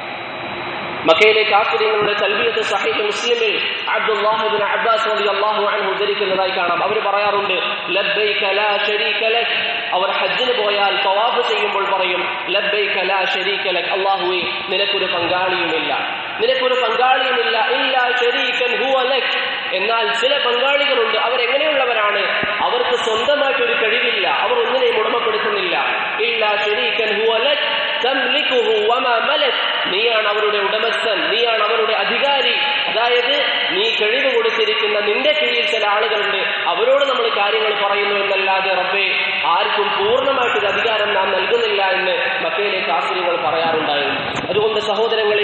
മക്കയിലെ കാഫിറുകളുടെ തൽബിയത്ത് സഹീഹ് മുസ്ലിമിൽ അബ്ദുല്ലാഹ് ഇബ്നു അബ്ബാസ് റളിയല്ലാഹു അൻഹു ഉദ്ധരിക്കുന്നതായി കാണാം. അവർ പറയാറുണ്ട് ലബ്ബൈക ലാ ശരീക ലക്. അവർ ഹജ്ജിന് പോയാൽ തവാഫ് ചെയ്യുമ്പോൾ പറയും ലബ്ബൈക ലാ ശരീക ലക്, അല്ലാഹുവേ നിനക്കൊരു പങ്കാളിയുമില്ല, നിനക്കൊരു പങ്കാളിയുമില്ല. ഇല്ലാ ശരീകൻ ഹുവ ലക്. എന്നാൽ ചില പങ്കാളികളുണ്ട്. അവരെങ്ങനെയുള്ളവരാണ്? അവർക്ക് സ്വന്തമായിട്ടൊരു കഴിവില്ല, അവർ ഒന്നിനെയും ഉടമപ്പെടുത്തുന്നില്ല. ഇല്ലാ ശരീകൻ ഹുവ ലക് തംലികുഹു വമാ മലക്. നീയാണ് അവരുടെ ഉടമസ്ഥൻ, നീയാണ് അവരുടെ അധികാരി. അതായത് നീ കഴിവ് കൊടുത്തിരിക്കുന്ന നിന്റെ കീഴിൽ ചില ആളുകളുണ്ട്, അവരോട് നമ്മൾ കാര്യങ്ങൾ പറയുന്നു എന്നല്ലാതെ റബ്ബേ ആർക്കും പൂർണ്ണമായിട്ടൊരു അധികാരം നാം നൽകുന്നില്ല എന്ന് മക്കയിലെ കാഫിറുകൾ പറയാറുണ്ടായിരുന്നു. അതുകൊണ്ട് സഹോദരങ്ങളെ,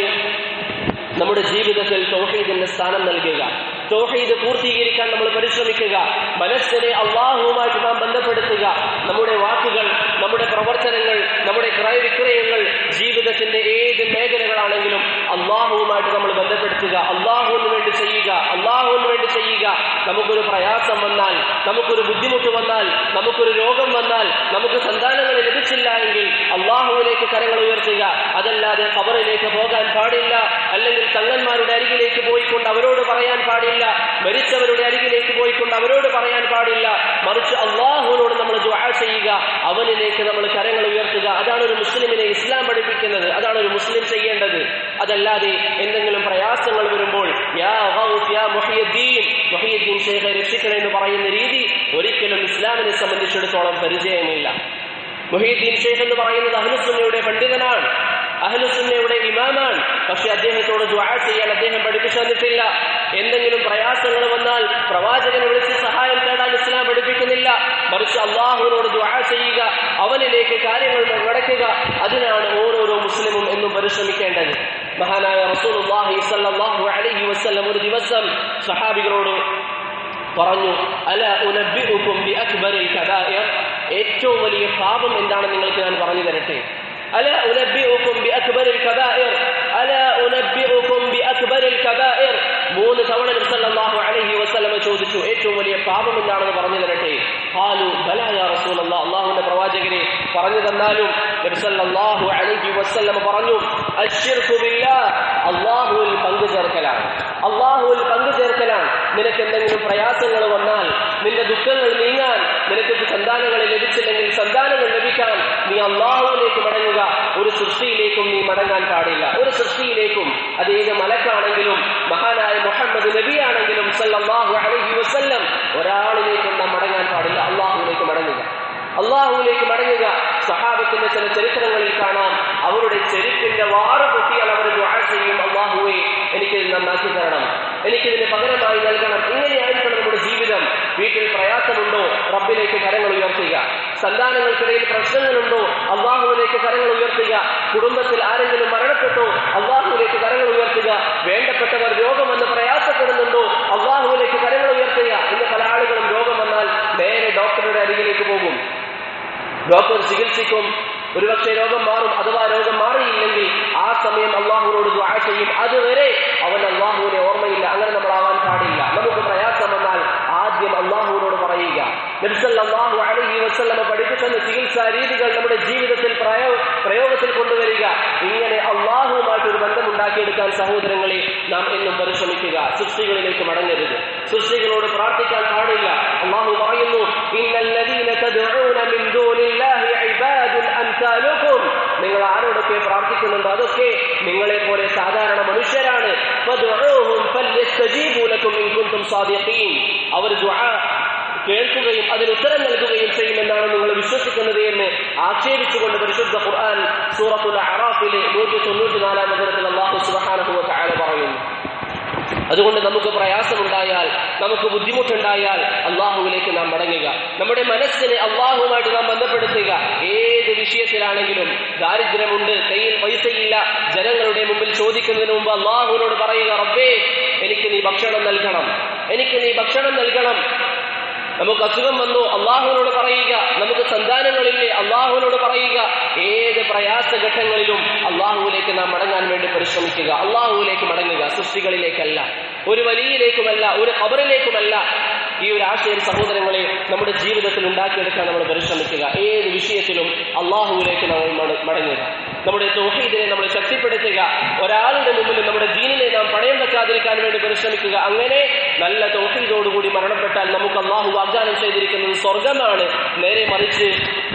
നമ്മുടെ ജീവിതത്തിൽ തൗഹീദിന്റെ സ്ഥാനം നൽകുക, തൗഹീദ് പൂർത്തീകരിക്കാൻ നമ്മൾ പരിശ്രമിക്കുക, മനസ്സിനെ അള്ളാഹുവുമായിട്ട് നാം ബന്ധപ്പെടുത്തുക. നമ്മുടെ വാക്കുകൾ, നമ്മുടെ പ്രവർത്തനങ്ങൾ, നമ്മുടെ ക്രയവിക്രയങ്ങൾ, ജീവിതത്തിന്റെ ഏത് മേഖലകളാണെങ്കിലും അള്ളാഹുവുമായിട്ട് നമ്മൾ ബന്ധപ്പെടുത്തുക, അള്ളാഹുവിന് വേണ്ടി ചെയ്യുക, അള്ളാഹുവിന് വേണ്ടി ചെയ്യുക. നമുക്കൊരു പ്രയാസം വന്നാൽ, നമുക്കൊരു ബുദ്ധിമുട്ട് വന്നാൽ, നമുക്കൊരു രോഗം വന്നാൽ, നമുക്ക് സന്താനങ്ങൾ ലഭിച്ചില്ല എങ്കിൽ അള്ളാഹുവിലേക്ക് കരങ്ങൾ ഉയർത്തുക. അതല്ലാതെ ഖബറിലേക്ക് പോകാൻ പാടില്ല, അല്ലെങ്കിൽ തങ്ങന്മാരുടെ അരികിലേക്ക് പോയിക്കൊണ്ട് അവരോട് പറയാൻ പാടില്ല, മരിച്ചവരുടെ അരികിലേക്ക് പോയിക്കൊണ്ട് അവരോട് പറയാൻ പാടില്ല. മറിച്ച് അള്ളാഹുവിനോട് നമ്മൾ ദുആ ചെയ്യുക, അവനിലേക്ക് നമ്മൾ കരങ്ങൾ ഉയർത്തുക. അതാണ് ഒരു മുസ്ലിമിനെ ഇസ്ലാം പഠിപ്പിക്കുന്നത്, അതാണ് ഒരു മുസ്ലിം ചെയ്യേണ്ടത്. അതല്ലാതെ എന്തെങ്കിലും പ്രയാസങ്ങൾ വരുമ്പോൾ യാ ഗൗസ് യാ മുഹിയുദ്ദീൻ, മുഹിയുദ്ദീൻ ശൈഖെ രക്ഷിക്കണേ എന്ന് പറയുന്ന രീതി ഒരിക്കലും ഇസ്ലാമിനെ സംബന്ധിച്ചിടത്തോളം പരിചയമില്ല. മുഹിയുദ്ദീൻ ശൈഖ് എന്ന് പറയുന്നത് അഹ്ലുസുന്നയുടെ പണ്ഡിതനാണ്, അഹ്ലുസുന്നയുടെ ഇമാമാണ്. പക്ഷെ അദ്ദേഹത്തോട് ദുആ ചെയ്യാൻ അദ്ദേഹം പഠിപ്പിച്ചു തന്നിട്ടില്ല. എന്തെങ്കിലും പ്രയാസങ്ങൾ വന്നാൽ പ്രവാചകനെ വിളിച്ച് സഹായം തേടാൻ ഇസ്ലാം പഠിപ്പിക്കുന്നില്ല. മറിച്ച് അള്ളാഹുവിനോട് ദുആ ചെയ്യുക, അവനിലേക്ക് കാര്യങ്ങൾ നടക്കുക. അതിനാണ് ഓരോരോ മുസ്ലിമും എന്നും പരിശ്രമിക്കേണ്ടത്. മഹാനായ റസൂലുള്ളാഹി സ്വല്ലല്ലാഹു അലൈഹി വസല്ലം ഒരു ദിവസം സഹാബികളോട് പറഞ്ഞു അല ഉനബ്ബിഉകും ബിഅക്ബരിൽ കബായിർ. ഏറ്റവും വലിയ പാപം എന്താണെന്ന് നിങ്ങൾക്ക് ഞാൻ പറഞ്ഞു തരട്ടെ. അല ഉനബ്ബിഉകും ബിഅക്ബരിൽ കബായിർ, അല ഉനബ്ബിഉകും ബിഅക്ബരിൽ കബായിർ. മൂന്ന് തവണ നബി സല്ലല്ലാഹു അലൈഹി വസല്ലം ചോദിച്ചു ഏറ്റവും വലിയ പാപം എന്താണെന്ന് പറഞ്ഞു തരട്ടെ. ഖാലു ബലാ യാ റസൂലല്ലാഹ്, അല്ലാഹുവിന്റെ പ്രവാചകരെ പറഞ്ഞു തന്നാലും. നബി സല്ലല്ലാഹു അലൈഹി വസല്ലം പറഞ്ഞു അശ്ശിർകു ബില്ലാഹ്, അല്ലാഹുവിൽ പങ്കു ചേർക്കലാണ്, അല്ലാഹുവിൽ പങ്കു ചേർക്കലാണ്. നിനക്ക് എന്തെങ്കിലും പ്രയാസങ്ങൾ വന്നാൽ, നിന്റെ ദുഃഖങ്ങൾ നീങ്ങാൻ, നിനക്ക് സന്താനങ്ങളെ ലഭിച്ചില്ലെങ്കിൽ സന്താനങ്ങൾ ലഭിക്കാൻ നീ അള്ളാഹുവിലേക്ക് മടങ്ങുക. ഒരു സൃഷ്ടിയിലേക്കും നീ മടങ്ങാൻ പാടില്ല, ഒരു സൃഷ്ടിയിലേക്കും. അത് ഏത് മലക്കാണെങ്കിലും മഹാനായ മുഹമ്മദ് നബിയാണെങ്കിലും സല്ലല്ലാഹു അലൈഹി വസല്ലം, ഒരാളിലേക്കും നാം മടങ്ങാൻ പാടില്ല. അള്ളാഹുവിലേക്ക് മടങ്ങുക, അള്ളാഹുവിലേക്ക് മടങ്ങുക. സഹാബത്തിന്റെ ചില ചരിത്രങ്ങളിൽ കാണാം, അവരുടെ ചെരുപ്പിന്റെ വാറ് പൊട്ടിയാൽ അവർ ദുആ ചെയ്യും, അള്ളാഹുവേ എനിക്കിത് നന്നാക്കി തരണം, എനിക്കിതിന് പകരമായി നൽകണം. ഇങ്ങനെയായിരിക്കണം നമ്മുടെ ജീവിതം. വീട്ടിൽ പ്രയാസമുണ്ടോ, റബ്ബിലേക്ക് കരങ്ങൾ ഉയർത്തുക. സന്താനങ്ങൾക്കിടയിൽ പ്രശ്നങ്ങളുണ്ടോ, അള്ളാഹുവിലേക്ക് കരങ്ങൾ ഉയർത്തുക. കുടുംബത്തിൽ ആരെങ്കിലും മരണപ്പെട്ടോ, അള്ളാഹുവിലേക്ക് കരങ്ങൾ ഉയർത്തുക. വേണ്ടപ്പെട്ടവർ രോഗം വന്ന് പ്രയാസപ്പെടുന്നുണ്ടോ, അള്ളാഹുവിലേക്ക് കരങ്ങൾ ഉയർത്തുക. ഇന്ന് പല ആളുകളും രോഗം വന്നാൽ നേരെ ഡോക്ടറുടെ അരികിലേക്ക് പോകും. ഡോക്ടർ ചികിത്സിക്കും, ഒരുപക്ഷെ രോഗം മാറും. അഥവാ രോഗം മാറിയില്ലെങ്കിൽ ആ സമയം അള്ളാഹുവിനോട് ദുആ ചെയ്യും. അതുവരെ അവൻ അള്ളാഹുവിനെ ഓർമ്മയില്ല. അങ്ങനെ നമ്മളാവാൻ പാടില്ല. നമുക്ക് പ്രയാസം വന്നാൽ ആദ്യം അള്ളാഹുവിനോട് പറയുക. നബി സല്ലല്ലാഹു അലൈഹി വസല്ലമ പഠിപ്പിക്കുന്ന ചികിത്സാ രീതികൾ നമ്മുടെ ജീവിതത്തിൽ പ്രയോഗത്തിൽ കൊണ്ടുവരിക. ഇങ്ങനെ അള്ളാഹുവുമായിട്ട് ഒരു ബന്ധം ഉണ്ടാക്കിയെടുക്കാൻ സഹോദരങ്ങളെ നാം എന്നും പരിശ്രമിക്കുക. സൃഷ്ടികളിലേക്ക് മടങ്ങരുത്. സൃഷ്ടികളോട് പ്രാർത്ഥിക്കാൻ പാടില്ല. അള്ളാഹു പറയുന്നു, ഇന്നല്ലദീന തദ്ഊന മിൻ ദൂനില്ലാഹി ഇബാദുൻ അംസാലുകും. നിങ്ങൾ ആരോടൊക്കെ പ്രാർത്ഥിക്കുന്നുണ്ടോ അതൊക്കെ നിങ്ങളെ പോലെ സാധാരണ മനുഷ്യരാണ്. ഫദ്ഊഹും ഫൽയസ്തജീബു ലക്കും ഇൻ കുൻതും സാദിഖീൻ. അവർ ദുആ കേൾക്കുകയും അതിന് ഉത്തരം നൽകുകയും ചെയ്യുമെന്നാണ് നിങ്ങൾ വിശ്വസിക്കുന്നത് എന്ന് ആക്ഷേപിച്ചുകൊണ്ട് പരിശുദ്ധ ഖുർആൻ സൂറത്തുൽ അറാഫിലെ നൂറ്റി തൊണ്ണൂറ്റി നാലാം വചനത്തിൽ അല്ലാഹു സുബ്ഹാനഹു വ തആല പറയുന്നു. അതുകൊണ്ട് നമുക്ക് പ്രയാസമുണ്ടായാൽ, നമുക്ക് ബുദ്ധിമുട്ടുണ്ടായാൽ അള്ളാഹുവിലേക്ക് നാം മടങ്ങുക. നമ്മുടെ മനസ്സിനെ അള്ളാഹുവുമായിട്ട് നാം ബന്ധപ്പെടുത്തുക. ഏത് വിഷയത്തിലാണെങ്കിലും, ദാരിദ്ര്യമുണ്ട്, കയ്യിൽ പൈസയില്ല, ജനങ്ങളുടെ മുമ്പിൽ ചോദിക്കുന്നതിന് മുമ്പ് അള്ളാഹുവിനോട് പറയുക, റബ്ബേ എനിക്ക് നീ ഭക്ഷണം നൽകണം, എനിക്ക് നീ ഭക്ഷണം നൽകണം. നമുക്ക് അസുഖം വന്നു, അള്ളാഹുവിനോട് പറയുക. നമുക്ക് സന്താനങ്ങളില്ലേ, അള്ളാഹുവിനോട് പറയുക. ഏത് പ്രയാസഘട്ടങ്ങളിലും അള്ളാഹുവിലേക്ക് നാം മടങ്ങാൻ വേണ്ടി പരിശ്രമിക്കുക. അള്ളാഹുവിലേക്ക് മടങ്ങുക, സൃഷ്ടികളിലേക്കല്ല, ഒരു വലിയിലേക്കുമല്ല, ഒരു ഖബറിലേക്കുമല്ല. ഈ ഒരു ആശയം സഹോദരങ്ങളെ നമ്മുടെ ജീവിതത്തിൽ ഉണ്ടാക്കിയെടുക്കാൻ നമ്മൾ പരിശ്രമിക്കുക. ഏത് വിഷയത്തിലും അള്ളാഹുവിലേക്ക് നമ്മൾ മടങ്ങുക. നമ്മുടെ തൗഹീദിനെ നമ്മൾ ശക്തിപ്പെടുത്തുക. ഒരാളുടെ മുമ്പിൽ നമ്മുടെ ദീനിനെ നാം പണയം വെക്കാതിരിക്കാൻ വേണ്ടി പരിശ്രമിക്കുക. അങ്ങനെ നല്ല തൗഹീദോടുകൂടി മരണപ്പെട്ടാൽ നമുക്ക് അള്ളാഹു വാഗ്ദാനം ചെയ്തിരിക്കുന്നത് സ്വർഗമാണ്. നേരെ മറിച്ച്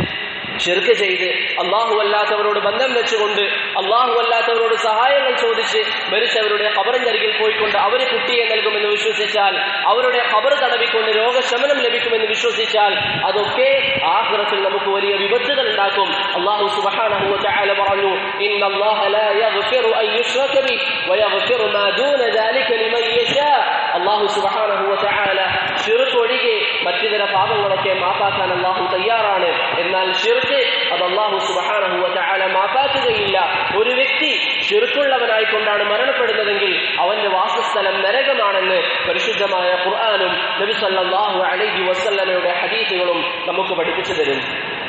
ശിർക്ക് ചെയ്ത് അള്ളാഹു അല്ലാത്തവരോട് ബന്ധം വെച്ചുകൊണ്ട് അള്ളാഹു അല്ലാത്തവരോട് സഹായങ്ങൾ ചോദിച്ച് മരിച്ചവരുടെ ഖബറിന്റെ അരികിൽ പോയിക്കൊണ്ട് അവര് കുട്ടിയെ നൽകുമെന്ന് വിശ്വസിച്ചാൽ, അവരുടെ ഖബർ തടവിക്കൊണ്ട് രോഗശമനം ലഭിക്കുമെന്ന് വിശ്വസിച്ചാൽ അതൊക്കെ ആഖിറത്തിൽ നമുക്ക് വലിയ വിപത്തുകൾ ഉണ്ടാക്കും. അള്ളാഹു സുബ്ഹാനഹു വ തആല പറഞ്ഞു, ഇന്നല്ലാഹ ലാ യഗ്ഫിറു അൻ യുശ്റക ബിഹി വയഗ്ഫിറു മാ ദൂന ദാലിക ലിമൻ യശാ. അള്ളാഹു സുബ്ഹാനഹു വ തആല ശിർക്ക് ഒഴികെ മറ്റിതര പാപങ്ങളൊക്കെ മാപ്പാക്കാൻ അള്ളാഹു തയ്യാറാണ്. എന്നാൽ ശിർക്ക് അത് അല്ലാഹു സുബ്ഹാനഹു വ തആല മാപ്പാക്കുകയില്ല. ഒരു വ്യക്തി ശിർക്കുള്ളവനായിക്കൊണ്ടാണ് മരണപ്പെടുന്നതെങ്കിൽ അവന്റെ വാസസ്ഥലം നരകമാണെന്ന് പരിശുദ്ധമായ ഖുർആനും നബി സല്ലല്ലാഹു അലൈഹി വസല്ലമയുടെ ഹദീസുകളും നമുക്ക് പഠിപ്പിച്ചു തരുന്നു.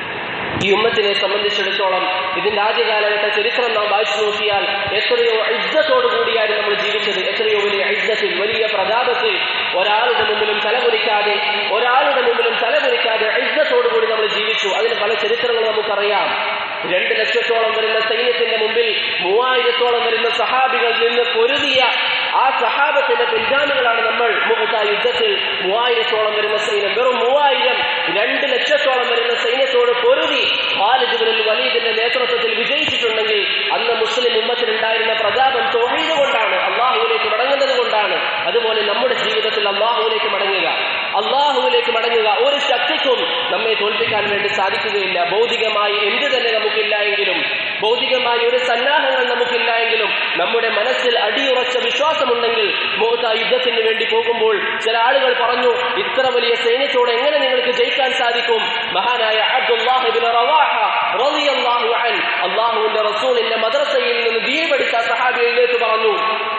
ഈ ഉമ്മത്തിനെ സംബന്ധിച്ചിടത്തോളം ഇതിന്റെ ആദ്യ കാലഘട്ട ചരിത്രം നാം വായിച്ചു നോക്കിയാൽ എത്രയോ ഇജ്ജത്തോടു കൂടിയായിരുന്നു നമ്മൾ ജീവിച്ചത്. എത്രയോ വലിയ ഇജ്ജത്തിൽ, വലിയ പ്രതാപത്തിൽ, ഒരാളുടെ മുമ്പിലും തലകുനിക്കാതെ ഒരാളുടെ മുമ്പിലും തലകുനിക്കാതെ ഇജ്ജത്തോടുകൂടി നമ്മൾ ജീവിച്ചു. അതിന് പല ചരിത്രങ്ങൾ നമുക്കറിയാം. രണ്ട് ലക്ഷത്തോളം വരുന്ന സൈന്യത്തിന്റെ മുമ്പിൽ മൂവായിരത്തോളം വരുന്ന സഹാബികൾ നിന്ന് പൊരുതിയ ആ സഹാബത്തിന്റെ പിൻഗാമികളാണ് നമ്മൾ. മുഅ്ത യുദ്ധത്തിൽ മൂവായിരത്തോളം വരുന്ന സൈന്യം, വെറും മൂവായിരം രണ്ട് ലക്ഷത്തോളം വരുന്ന സൈന്യത്തോട് പൊരുതി ഖാലിദ് ഇബ്നുൽ വലീദിന്റെ നേതൃത്വത്തിൽ വിജയിച്ചിട്ടുണ്ടെങ്കിൽ അന്ന് മുസ്ലിം ഉമ്മത്തിനുണ്ടായിരുന്ന പ്രതാപം തൗഹീദ് കൊണ്ടാണ്, അള്ളാഹുവിലേക്ക് മടങ്ങുന്നത് കൊണ്ടാണ്. അതുപോലെ നമ്മുടെ ജീവിതത്തിൽ അള്ളാഹുവിലേക്ക് മടങ്ങുക, അള്ളാഹുവിലേക്ക് മടങ്ങുക. ഒരു ശക്തിക്കും നമ്മെ തോൽപ്പിക്കാൻ വേണ്ടി സാധിക്കുകയില്ല. ഭൗതികമായി എന്ത് തന്നെ നമുക്കില്ല എങ്കിലും, ഭൗതികമായി ഒരു സന്നാഹങ്ങൾ നമുക്കില്ല എങ്കിലും നമ്മുടെ മനസ്സിൽ അടിയുറച്ച വിശ്വാസമുണ്ടെങ്കിൽ, മുഅ്ത യുദ്ധത്തിന് വേണ്ടി പോകുമ്പോൾ ചില ആളുകൾ പറഞ്ഞു, ഇത്ര വലിയ സൈന്യത്തോട് എങ്ങനെ നിങ്ങൾക്ക് ജയിക്കാൻ സാധിക്കും? മഹാനായ അബ്ദുല്ലാഹ് ഇബ്നു റവാഹ റളിയല്ലാഹു അൻഹു അല്ലാഹുവിന്റെ റസൂലിന്റെ മദ്രസയിൽ നിന്ന് ദീൻ പഠിച്ച സഹാബി എഴുന്നേറ്റ് പറഞ്ഞു,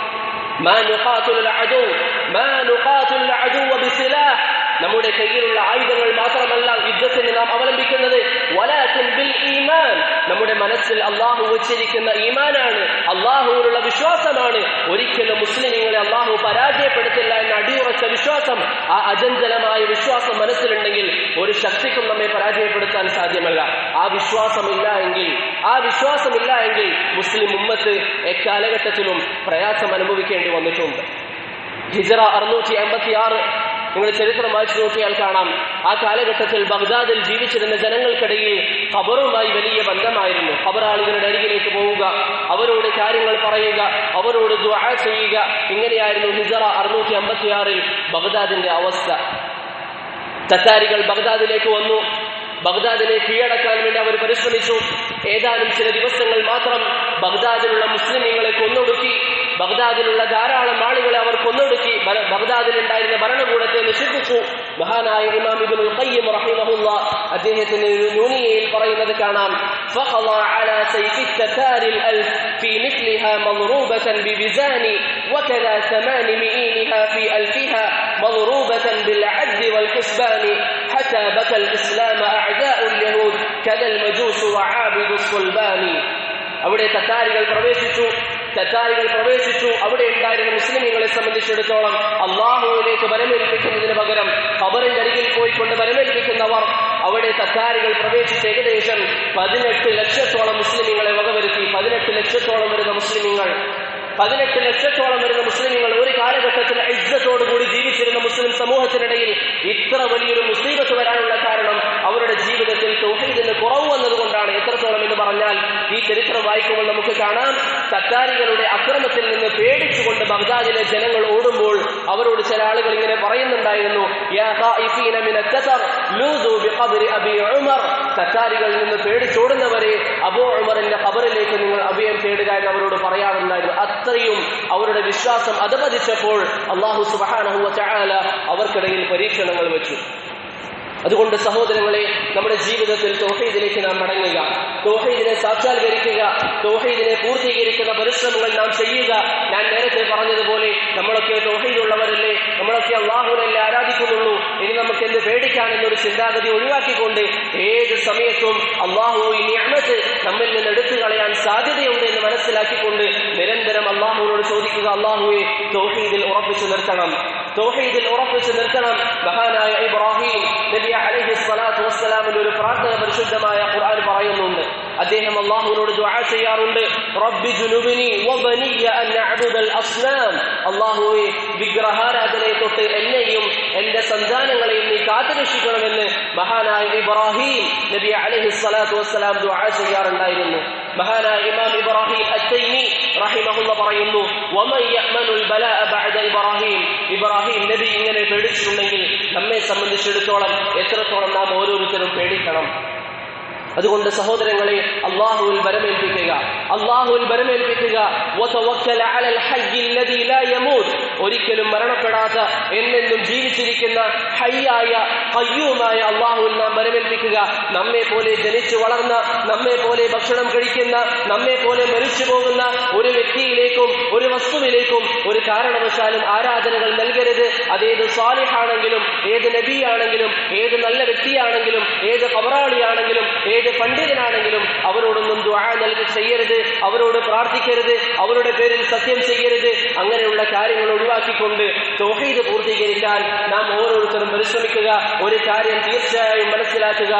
മാ നുഖാതുൽ അദു മാ നുഖാതുൽ അദു ബിസിലാഹ്. നമ്മുടെ കയ്യിലുള്ള ആയുധങ്ങൾ മാത്രമല്ല യുദ്ധത്തിന് നാം അവലംബിക്കുന്നത്, വലാകിൻ ബിൽ ഈമാൻ. നമ്മുടെ മനസ്സിൽ അള്ളാഹു വച്ചിരിക്കുന്ന ഈമാനാണ്, അള്ളാഹുവിനുള്ള വിശ്വാസമാണ്. ഒരിക്കലും മുസ്ലിമീങ്ങളെ അള്ളാഹു പരാജയപ്പെടുത്തില്ല എന്ന അടിയുറച്ച വിശ്വാസം, ആ അചഞ്ചലമായ വിശ്വാസം മനസ്സിലുണ്ടെങ്കിൽ ഒരു ശക്തിക്കും നമ്മെ പരാജയപ്പെടുത്താൻ സാധ്യമല്ല. ആ വിശ്വാസമില്ല എങ്കിൽ ആ വിശ്വാസമില്ല എങ്കിൽ മുസ്ലിം ഉമ്മത്ത് എക്കാലഘട്ടത്തിലും പ്രയാസം അനുഭവിക്കേണ്ടി വന്നിട്ടുണ്ട്. ഹിജ്റ അറുന്നൂറ്റി എൺപത്തി ആറ് നിങ്ങൾ ചരിത്രം വായിച്ചു നോക്കിയാൽ കാണാം. ആ കാലഘട്ടത്തിൽ ബഗ്ദാദിൽ ജീവിച്ചിരുന്ന ജനങ്ങൾക്കിടയിൽ ഖബറുമായി വലിയ ബന്ധമായിരുന്നു. ഖബറാളികളുടെ അരികിലേക്ക് പോവുക, അവരോട് കാര്യങ്ങൾ പറയുക, അവരോട് ദുആ ചെയ്യുക. ഇങ്ങനെയായിരുന്നു ഹിജ്റ അറുന്നൂറ്റി അമ്പത്തി ആറിൽ ബഗ്ദാദിന്റെ അവസ്ഥ. തത്താരികൾ ബഗ്ദാദിലേക്ക് വന്നു. ബഗ്ദാദിനെ കീഴടക്കാൻ വേണ്ടി അവർ പരിശ്രമിച്ചു. ഏതാനും ചില ദിവസങ്ങൾ മാത്രം ബഗ്ദാദിലുള്ള മുസ്ലിമീങ്ങളെ കൊന്നൊടുക്കി. ബഗ്ദാദിലുള്ള ധാരാളം ആളുകളെ അവർ കൊന്നൊടുക്കി. ബഗ്ദാദിലുണ്ടായിരുന്ന ഭരണകൂടത്തെ നിഷിദ്ധിച്ചു. മഹാനായ ഇമാം ഇബ്നുൽ ഖയ്യിം റഹിമഹുല്ലാഹ് അദ്ദേഹത്തിന്റെ നൂനിയയിൽ പറയുന്നത് കാണാം, ഫഖള അലാ സൈഫി തത്താരി അൽഫ് ഫീ മിസ്ലിഹാ മദ്റൂബതൻ ബിബിസാനി വകദാ ثمانية مئينها في ألفها مضروبة بالعد والحسبان حتى بكى الإسلام أعداء له യമൂദ് കദൽ മജൂസ് വആബിദു സുൽബാനി. അവിടെ തത്താരികൾ പ്രവേശിച്ചു തത്താരികൾ പ്രവേശിച്ചു അവിടെ ഉണ്ടായിരുന്ന മുസ്ലിമീങ്ങളെ സംബന്ധിച്ചിടത്തോളം അള്ളാഹുവിലേക്ക് ബലമേൽപ്പിക്കുന്നതിന് പകരം ഖബറിന്റെ അരികിൽ പോയിക്കൊണ്ട് ബലമേൽപ്പിക്കുന്നവർ അവിടെ തത്താരികൾ പ്രവേശിച്ച് ഏകദേശം പതിനെട്ട് ലക്ഷത്തോളം മുസ്ലിമീങ്ങളെ വകവരുത്തി. പതിനെട്ട് ലക്ഷത്തോളം വരുന്ന മുസ്ലിമീങ്ങൾ പതിനെട്ട് ലക്ഷത്തോളം വരുന്ന മുസ്ലിമീങ്ങൾ ഒരു കാലഘട്ടത്തിൽ ഇസ്സത്തോടുകൂടി ജീവിച്ചിരുന്ന മുസ്ലിം സമൂഹത്തിനിടയിൽ ഇത്ര വലിയൊരു മുസീബത്ത് വരാനുള്ള കാരണം അവരുടെ ജീവിതത്തിൽ തൗഹീദിന് കുറവ് വന്നതുകൊണ്ടാണ്. എത്രത്തോളം എന്ന് പറഞ്ഞാൽ ഈ ചരിത്രം വായിക്കുമ്പോൾ നമുക്ക് കാണാം, തത്താരികളുടെ അക്രമത്തിൽ നിന്ന് പേടിച്ചുകൊണ്ട് ബഗ്ദാദിലെ ജനങ്ങൾ ഓടുമ്പോൾ അവരോട് ചില ആളുകൾ ഇങ്ങനെ പറയുന്നുണ്ടായിരുന്നു, യാ ഖായിഫീന മിന ഖതർ ലൂദു ബിഖബ്രി അബി ഉമർ. തത്താരികളിൽ നിന്ന് പേടിച്ചോടുന്നവരെ അബൂ ഉമറിന്റെ ഖബറിലേക്ക് നിങ്ങൾ അഭയം തേടുക എന്ന് അവരോട് പറയാറുണ്ടായിരുന്നു. അത്രയും അവരുടെ വിശ്വാസം അധപതിച്ചപ്പോൾ അല്ലാഹു സുബ്ഹാനഹു വ തആല അവർക്കിടയിൽ പരീക്ഷണങ്ങൾ വെച്ചു. അതുകൊണ്ട് സഹോദരങ്ങളെ, നമ്മുടെ ജീവിതത്തിൽ തൗഹീദിലേക്ക് നാം മടങ്ങുക, തൗഹീദിനെ സാക്ഷാത്കരിക്കുക, തൗഹീദിനെ പൂർത്തീകരിക്കുന്ന പരിശ്രമങ്ങൾ നാം ചെയ്യുക. ഞാൻ നേരത്തെ പറഞ്ഞതുപോലെ നമ്മളൊക്കെ തൗഹീദുള്ളവരല്ലേ, നമ്മളൊക്കെ അല്ലാഹുവിനല്ലേ ആരാധിക്കുന്നുള്ളൂ, ഇനി നമുക്ക് എന്ത് പേടിക്കാൻ എന്നൊരു ചിന്താഗതി ഒഴിവാക്കിക്കൊണ്ട് ഏത് സമയത്തും അല്ലാഹു ഈ നിഅമത്ത് നമ്മിൽ നിന്ന് എടുത്തു കളയാൻ സാധ്യതയുണ്ട് എന്ന് മനസ്സിലാക്കിക്കൊണ്ട് നിരന്തരം അല്ലാഹുവിനോട് ചോദിക്കുക, അല്ലാഹുവേ തൗഹീദിൽ ഉറപ്പിച്ചു നിർത്തണം, തൗഹീദിൽ ഉറപ്പിച്ചു നിർത്തണം. മഹാനായ ഇബ്രാഹിം നബി അലൈഹി സ്വലാത്തു വസ്സലാമിന്റെ ഒരു പ്രാർത്ഥന പരിശുദ്ധമായ ഖുർആൻ പറയുന്നുണ്ട്. അദ്ദേഹം അല്ലാഹുവിനോട് ദുആ ചെയ്യാറുണ്ട്, റബ്ബി ജുനുബിനി വബനിയ അൻ നഅബുദൽ അസ്നാം. അല്ലാഹുവേ, വിഗ്രഹാരാധനയെ തൊട്ട് എന്നെയും എന്റെ സന്താനങ്ങളെയും നീ കാത്തുരക്ഷിക്കണമെന്ന് മഹാനായ ഇബ്രാഹിം നബി അലൈഹി സ്വലാത്തു വസ്സലാം ദുആ ചെയ്യാറുണ്ടായിരുന്നു. മഹാനായ ഇമാം ഇബ്രാഹിം അത്തൈമി റഹിമഹുല്ലാഹ് പറയുന്നു, വമൻ യഅ്മനുൽ ബലാഅ ബഅദ ഇബ്രാഹിം. ഇബ്രാഹിം നബി ഇങ്ങനെ പേടിച്ചിട്ടുണ്ടെങ്കിൽ നമ്മെ സംബന്ധിച്ചിടത്തോളം എത്രത്തോളം നാം ഓരോരുത്തരും പേടിക്കണം. അതുകൊണ്ട് സഹോദരങ്ങളെ, അല്ലാഹുവിൽ ബലമേൽപ്പിക്കുക, അല്ലാഹുവിൽ ബലമേൽപ്പിക്കുക. വതവക്കൽ അലൽ ഹയ്യിൽ ലദീ ലാ യമൂത്. ഒരിക്കലും മരണപ്പെടാത്ത എന്നെന്നും ജീവിച്ചിരിക്കുന്ന ഹയ്യായ ഖയ്യൂമായ അല്ലാഹുവിൽ നാം ബലമേൽപ്പിക്കുക. നമ്മെ പോലെ ജനിച്ചു വളർന്ന, നമ്മെ പോലെ ഭക്ഷണം കഴിക്കുന്ന, നമ്മെ പോലെ മരിച്ചു പോകുന്ന ഒരു വ്യക്തിയിലേക്കും ഒരു വസ്തുവിലേക്കും ഒരു കാരണവശാലും ആരാധനകൾ നൽകരുത്. അതേത് സാലിഹാണെങ്കിലും ഏത് നബിയാണെങ്കിലും ഏത് നല്ല വ്യക്തിയാണെങ്കിലും ഏത് ഖബറാളിയാണെങ്കിലും ഏത് പണ്ഡിതനാണെങ്കിലും അവരോടൊന്നും ദുആ നൽകി ചെയ്യരുത്, അവരോട് പ്രാർത്ഥിക്കരുത്, അവരുടെ പേരിൽ സത്യം ചെയ്യരുത്. അങ്ങനെയുള്ള കാര്യങ്ങൾ ഒഴിവാക്കിക്കൊണ്ട് തൗഹീദ് പൂർത്തീകരിക്കാൻ നാം ഓരോരുത്തരും പരിശ്രമിക്കുക. ഒരു കാര്യം തീർച്ചയായും മനസ്സിലാക്കുക,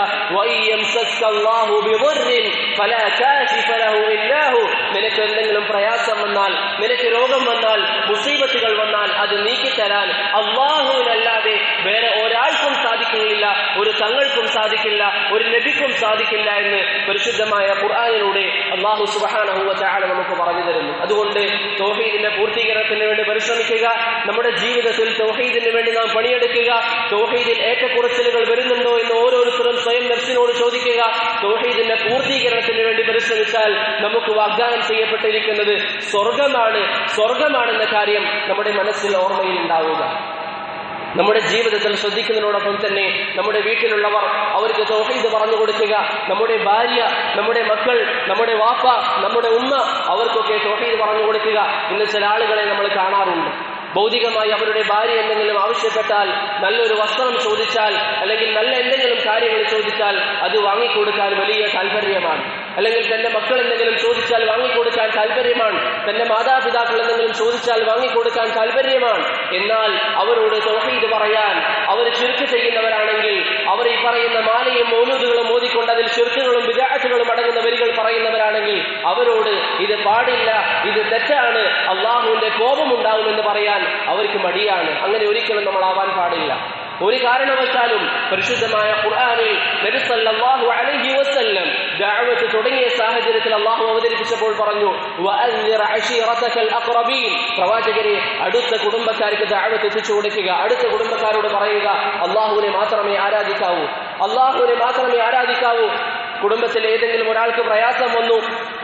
നിനക്ക് എന്തെങ്കിലും പ്രയാസം വന്നാൽ, നിനക്ക് രോഗം വന്നാൽ, മുസീബത്തുകൾ വന്നാൽ അത് നീക്കിത്തരാൻ അല്ലാഹുവിനല്ലാതെ വേറെ ഒരാൾക്കും സാധിക്കുകയില്ല, ഒരു തങ്ങൾക്കും സാധിക്കില്ല, ഒരു നബിക്കും സാധിക്കില്ല എന്ന് പരിശുദ്ധമായ ഖുർആനിലൂടെ അല്ലാഹു സുബ്ഹാനഹു വ തആല നമുക്ക് പറഞ്ഞു തരുന്നു. അതുകൊണ്ട് തൗഹീദിന്റെ പൂർത്തീകരണത്തിന് വേണ്ടി പരിശ്രമിക്കുക. നമ്മുടെ ജീവിതത്തിൽ തൗഹീദിന് വേണ്ടി നാം പണിയെടുക്കുക. തൗഹീദിൽ ഏറ്റക്കുറച്ചിലുകൾ വരുന്നുണ്ടോ എന്ന് ഓരോരുത്തരും സ്വയം നഫ്സിനോട് ചോദിക്കുക. തൗഹീദിന്റെ പൂർത്തീകരണത്തിന് വേണ്ടി പരിശ്രമിച്ചാൽ നമുക്ക് വാഗ്ദാനം ചെയ്യപ്പെട്ടിരിക്കുന്നത് സ്വർഗമാണ്, സ്വർഗമാണെന്ന കാര്യം നമ്മുടെ മനസ്സിൽ ഓർമ്മയിൽ ഉണ്ടാവുക. നമ്മുടെ ജീവിതത്തിൽ ശ്രദ്ധിക്കുന്നതിനോടൊപ്പം തന്നെ നമ്മുടെ വീട്ടിലുള്ളവർ അവർക്ക് തൗഹീദ് പറഞ്ഞു കൊടുക്കുക. നമ്മുടെ ഭാര്യ, നമ്മുടെ മക്കൾ, നമ്മുടെ വാപ്പ, നമ്മുടെ ഉമ്മ, അവർക്കൊക്കെ തൗഹീദ് പറഞ്ഞു കൊടുക്കുക. ഇന്ന് ചില ആളുകളെ നമ്മൾ കാണാറുണ്ട്, ഭൗതികമായി അവരുടെ ഭാര്യ എന്തെങ്കിലും ആവശ്യപ്പെട്ടാൽ, നല്ലൊരു വസ്ത്രം ചോദിച്ചാൽ, അല്ലെങ്കിൽ നല്ല എന്തെങ്കിലും കാര്യങ്ങൾ ചോദിച്ചാൽ അത് വാങ്ങിക്കൊടുക്കാൻ വലിയ താല്പര്യമാണ്. അല്ലെങ്കിൽ തന്റെ മക്കൾ എന്തെങ്കിലും ചോദിച്ചാൽ വാങ്ങിക്കൊടുക്കാൻ താല്പര്യമാണ്. തന്റെ മാതാപിതാക്കൾ എന്തെങ്കിലും ചോദിച്ചാൽ വാങ്ങിക്കൊടുക്കാൻ താല്പര്യമാണ്. എന്നാൽ അവരോട് തൗഹീദ് പറയാൻ അവർ ശിർക്ക് ചെയ്യുന്നവരാണെങ്കിൽ, അവർ ഈ പറയുന്ന മാലയും മൗലൂദുകളും ഓതിക്കൊണ്ട് അതിൽ ശിർക്കുകളും ബിദ്അത്തുകളും അടങ്ങുന്ന വരികൾ പറയുന്നവരാണെങ്കിൽ അവരോട് ഇത് പാടില്ല, ഇത് തെറ്റാണ്, അല്ലാഹുവിന്റെ കോപം ഉണ്ടാകുമെന്ന് പറയാൻ അവർക്ക് മടിയാണ്. അങ്ങനെ ഒരിക്കലും നമ്മൾ ആവാൻ പാടില്ല. ഒരു കാരണവശാലും പരിശുദ്ധമായ ഖുർആനിൽ നബി സല്ലല്ലാഹു അലൈഹി വസല്ലം ദഅവത്ത് തുടങ്ങിയ സാഹചര്യത്തിൽ അല്ലാഹു അവതരിപ്പിച്ചപ്പോൾ പറഞ്ഞു, വഅൻദിർ അശീറതകൽ അഖ്റബീൻ. പ്രവാചകരെ, അടുത്ത കുടുംബക്കാർക്ക് ദഅവത്ത് എത്തിച്ചു കൊടുക്കുക. അടുത്ത കുടുംബക്കാരോട് പറയുക, അല്ലാഹുവിനെ മാത്രമേ ആരാധിക്കാവൂ, അല്ലാഹുവിനെ മാത്രമേ ആരാധിക്കാവൂ. കുടുംബത്തിൽ ഏതെങ്കിലും ഒരാൾക്ക് പ്രയാസം വന്നു,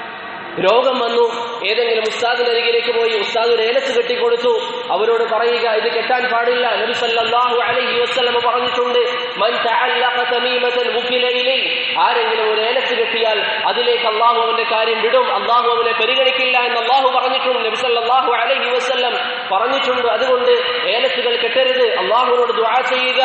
രോഗം വന്നു, ഏതെങ്കിലും ഉസ്താദിന്റെ അരികിലേക്ക് പോയി ഉസ്താദ് ഒരു ഏലസ് കെട്ടിക്കൊടുത്തു, അവരോട് പറയുക ഇത് കെട്ടാൻ പാടില്ല. നബി സല്ലല്ലാഹു അലൈഹി വസല്ലം പറഞ്ഞിട്ടുണ്ട്, മൻ തഅല്ലഖ തമീമതൻ വുകില ഇലൈഹി. ആരെങ്കിലും ഒരു ഏലസ് കെട്ടിയാൽ അതിലേക്ക് അല്ലാഹു അവന്റെ കാര്യം വിടും, അല്ലാഹു അവനെ പരിഗണിക്കില്ല എന്ന് അല്ലാഹു പറഞ്ഞിട്ടുണ്ട്, നബി സല്ലല്ലാഹു അലൈഹി വസല്ലം പറഞ്ഞിട്ടുണ്ട്. അതുകൊണ്ട് ഏലസുകൾ കെട്ടരുത്, അല്ലാഹുവിനോട് ദുആ ചെയ്യുക.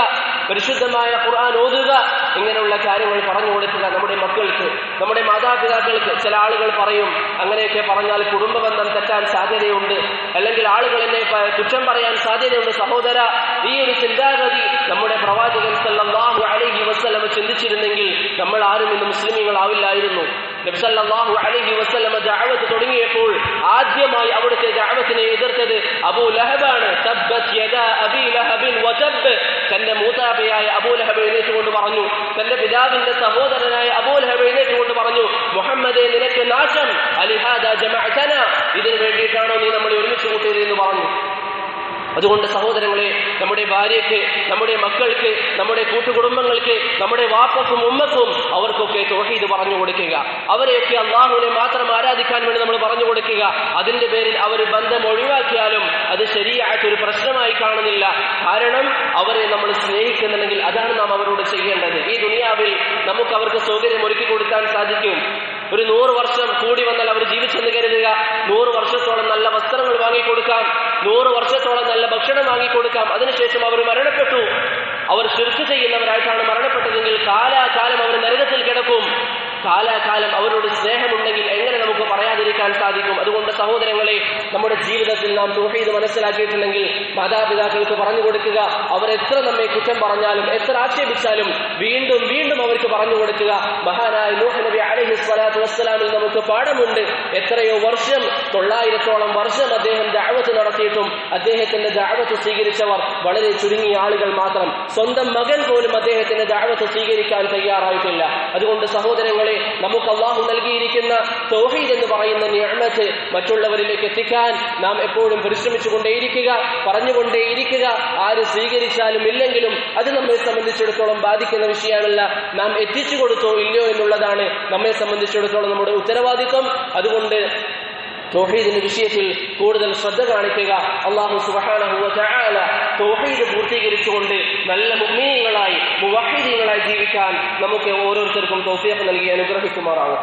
പരിശുദ്ധമായ ഖുർആൻ ഓതുക, ഇങ്ങനെയുള്ള കാര്യങ്ങൾ പറഞ്ഞു കൊടുക്കുക നമ്മുടെ മക്കൾക്ക്, നമ്മുടെ മാതാപിതാക്കൾക്ക്. ചില ആളുകൾ പറയും, അങ്ങനെയൊക്കെ പറഞ്ഞാൽ കുടുംബ ബന്ധം തെറ്റാൻ സാധ്യതയുണ്ട്, അല്ലെങ്കിൽ ആളുകൾ എന്നെ കുറ്റം പറയാൻ സാധ്യതയുണ്ട്. സഹോദര, ഈ ഒരു ചിന്താഗതി നമ്മുടെ പ്രവാചകൻ സല്ലല്ലാഹു അലൈഹി വസല്ലം ചിന്തിച്ചിരുന്നെങ്കിൽ നമ്മൾ ആരും ഇന്ന് മുസ്ലിമീങ്ങളാവില്ലായിരുന്നു. നബി സല്ലല്ലാഹു അലൈഹി വസല്ലം ദഅവത്ത് തുടങ്ങിയപ്പോൾ ആദ്യമായി അവിടുത്തെ ദഅവത്തിനെ എതിർത്തത് അബൂ ലഹബാണ്. തബ്ബത് യദാ അബീ ലഹബിൻ വതബ്. തന്റെ മൂത്താപ്പയായ അബൂ ലഹബ് എഴുന്നേറ്റുകൊണ്ട് പറഞ്ഞു, തന്റെ പിതാവിന്റെ സഹോദരനായ അബൂ ലഹബ് എഴുന്നേറ്റുകൊണ്ട് പറഞ്ഞു, മുഹമ്മദേ നിനക്ക് നാശം, അലിഹാദാ ജമഅതന, ഇതിനു വേണ്ടിയിട്ടാണോ നീ നമ്മളെ ഒരുമിച്ച് കൂട്ടിയത് എന്ന് പറഞ്ഞു. അതുകൊണ്ട് സഹോദരങ്ങളെ, നമ്മുടെ ഭാര്യയ്ക്ക്, നമ്മുടെ മക്കൾക്ക്, നമ്മുടെ കൂട്ടുകുടുംബങ്ങൾക്ക്, നമ്മുടെ വാപ്പക്കും ഉമ്മക്കും അവർക്കൊക്കെ തൗഹീദ് പറഞ്ഞു കൊടുക്കുക. അവരെയൊക്കെ അല്ലാഹുവിനെ മാത്രം ആരാധിക്കാൻ വേണ്ടി നമ്മൾ പറഞ്ഞു കൊടുക്കുക. അതിന്റെ പേരിൽ അവർ ബന്ധം ഒഴിവാക്കിയാലും അത് ശരീഅത്ത് ഒരു പ്രശ്നമായി കാണുന്നില്ല. കാരണം അവരെ നമ്മൾ സ്നേഹിക്കുന്നുണ്ടെങ്കിൽ അതാണ് നാം അവരോട് ചെയ്യേണ്ടത്. ഈ ദുനിയാവിൽ നമുക്ക് അവർക്ക് സൗകര്യം ഒരുക്കി കൊടുക്കാൻ സാധിക്കും. ഒരു നൂറ് വർഷം കൂടി വന്നാൽ അവർ ജീവിച്ചെന്ന് കരുതുക. നൂറ് വർഷത്തോളം നല്ല വസ്ത്രങ്ങൾ വാങ്ങിക്കൊടുക്കാം, നൂറ് വർഷത്തോളം നല്ല ഭക്ഷണം വാങ്ങിക്കൊടുക്കാം. അതിനുശേഷം അവർ മരണപ്പെട്ടു, അവർ ശിർക്ക് ചെയ്യുന്നവരായിട്ടാണ് മരണപ്പെട്ടതെങ്കിൽ കാലാകാലം അവർ നരകത്തിൽ കിടക്കും. കാലാകാലം അവരോട് സ്നേഹമുണ്ടെങ്കിൽ എങ്ങനെ നമുക്ക് പറയാതിരിക്കാൻ സാധിക്കും? അതുകൊണ്ട് സഹോദരങ്ങളെ, നമ്മുടെ ജീവിതത്തിൽ നാം തൗഹീദ് മനസ്സിലാക്കിയിട്ടുണ്ടെങ്കിൽ മാതാപിതാക്കൾക്ക് പറഞ്ഞു കൊടുക്കുക. അവരെത്ര നമ്മെ കുറ്റം പറഞ്ഞാലും എത്ര ആക്ഷേപിച്ചാലും വീണ്ടും വീണ്ടും അവർക്ക് പറഞ്ഞു കൊടുക്കുക. മഹാനായ നൂഹ് നബി അലൈഹി സ്വലാത്തു വസ്സലാമിൽ നമുക്ക് പാഠമുണ്ട്. എത്രയോ വർഷം, തൊള്ളായിരത്തോളം വർഷം അദ്ദേഹം ദഅവത്ത് നടത്തിയിട്ടും അദ്ദേഹത്തിന്റെ ദഅവത്ത് സ്വീകരിച്ചവർ വളരെ ചുരുങ്ങിയ ആളുകൾ മാത്രം. സ്വന്തം മകൻ പോലും അദ്ദേഹത്തിന്റെ ദഅവത്ത് സ്വീകരിക്കാൻ തയ്യാറായിട്ടില്ല. അതുകൊണ്ട് സഹോദരങ്ങളെ, നമുക്ക് അല്ലാഹു നൽകിയിരിക്കുന്ന തൗഹീദ് എന്ന് പറയുന്ന നിഅമത്ത് മറ്റുള്ളവരിലേക്ക് എത്തിക്കാൻ നാം എപ്പോഴും പരിശ്രമിച്ചുകൊണ്ടേയിരിക്കുക, പറഞ്ഞുകൊണ്ടേയിരിക്കുക. ആര് സ്വീകരിച്ചാലും ഇല്ലെങ്കിലും അത് നമ്മെ സംബന്ധിച്ചിടത്തോളം ബാധിക്കുന്ന വിഷയമല്ല. നാം എത്തിച്ചു കൊടുത്തോ ഇല്ലയോ എന്നുള്ളതാണ് നമ്മെ സംബന്ധിച്ചിടത്തോളം നമ്മുടെ ഉത്തരവാദിത്വം. അതുകൊണ്ട് തൗഹീദിന്റെ വിഷയത്തിൽ കൂടുതൽ ശ്രദ്ധ കാണിക്കുക. അല്ലാഹു സുബ്ഹാനഹു വ തആല തൗഹീദ് പൂർത്തീകരിച്ചുകൊണ്ട് നല്ല മുഅ്മിനീങ്ങളായി മുവഹ്ഹിദീങ്ങളായി ജീവിക്കാൻ നമുക്ക് ഓരോരുത്തർക്കും തൗഫീഖ് നൽകി അനുഗ്രഹിക്കുമാറാവട്ടെ.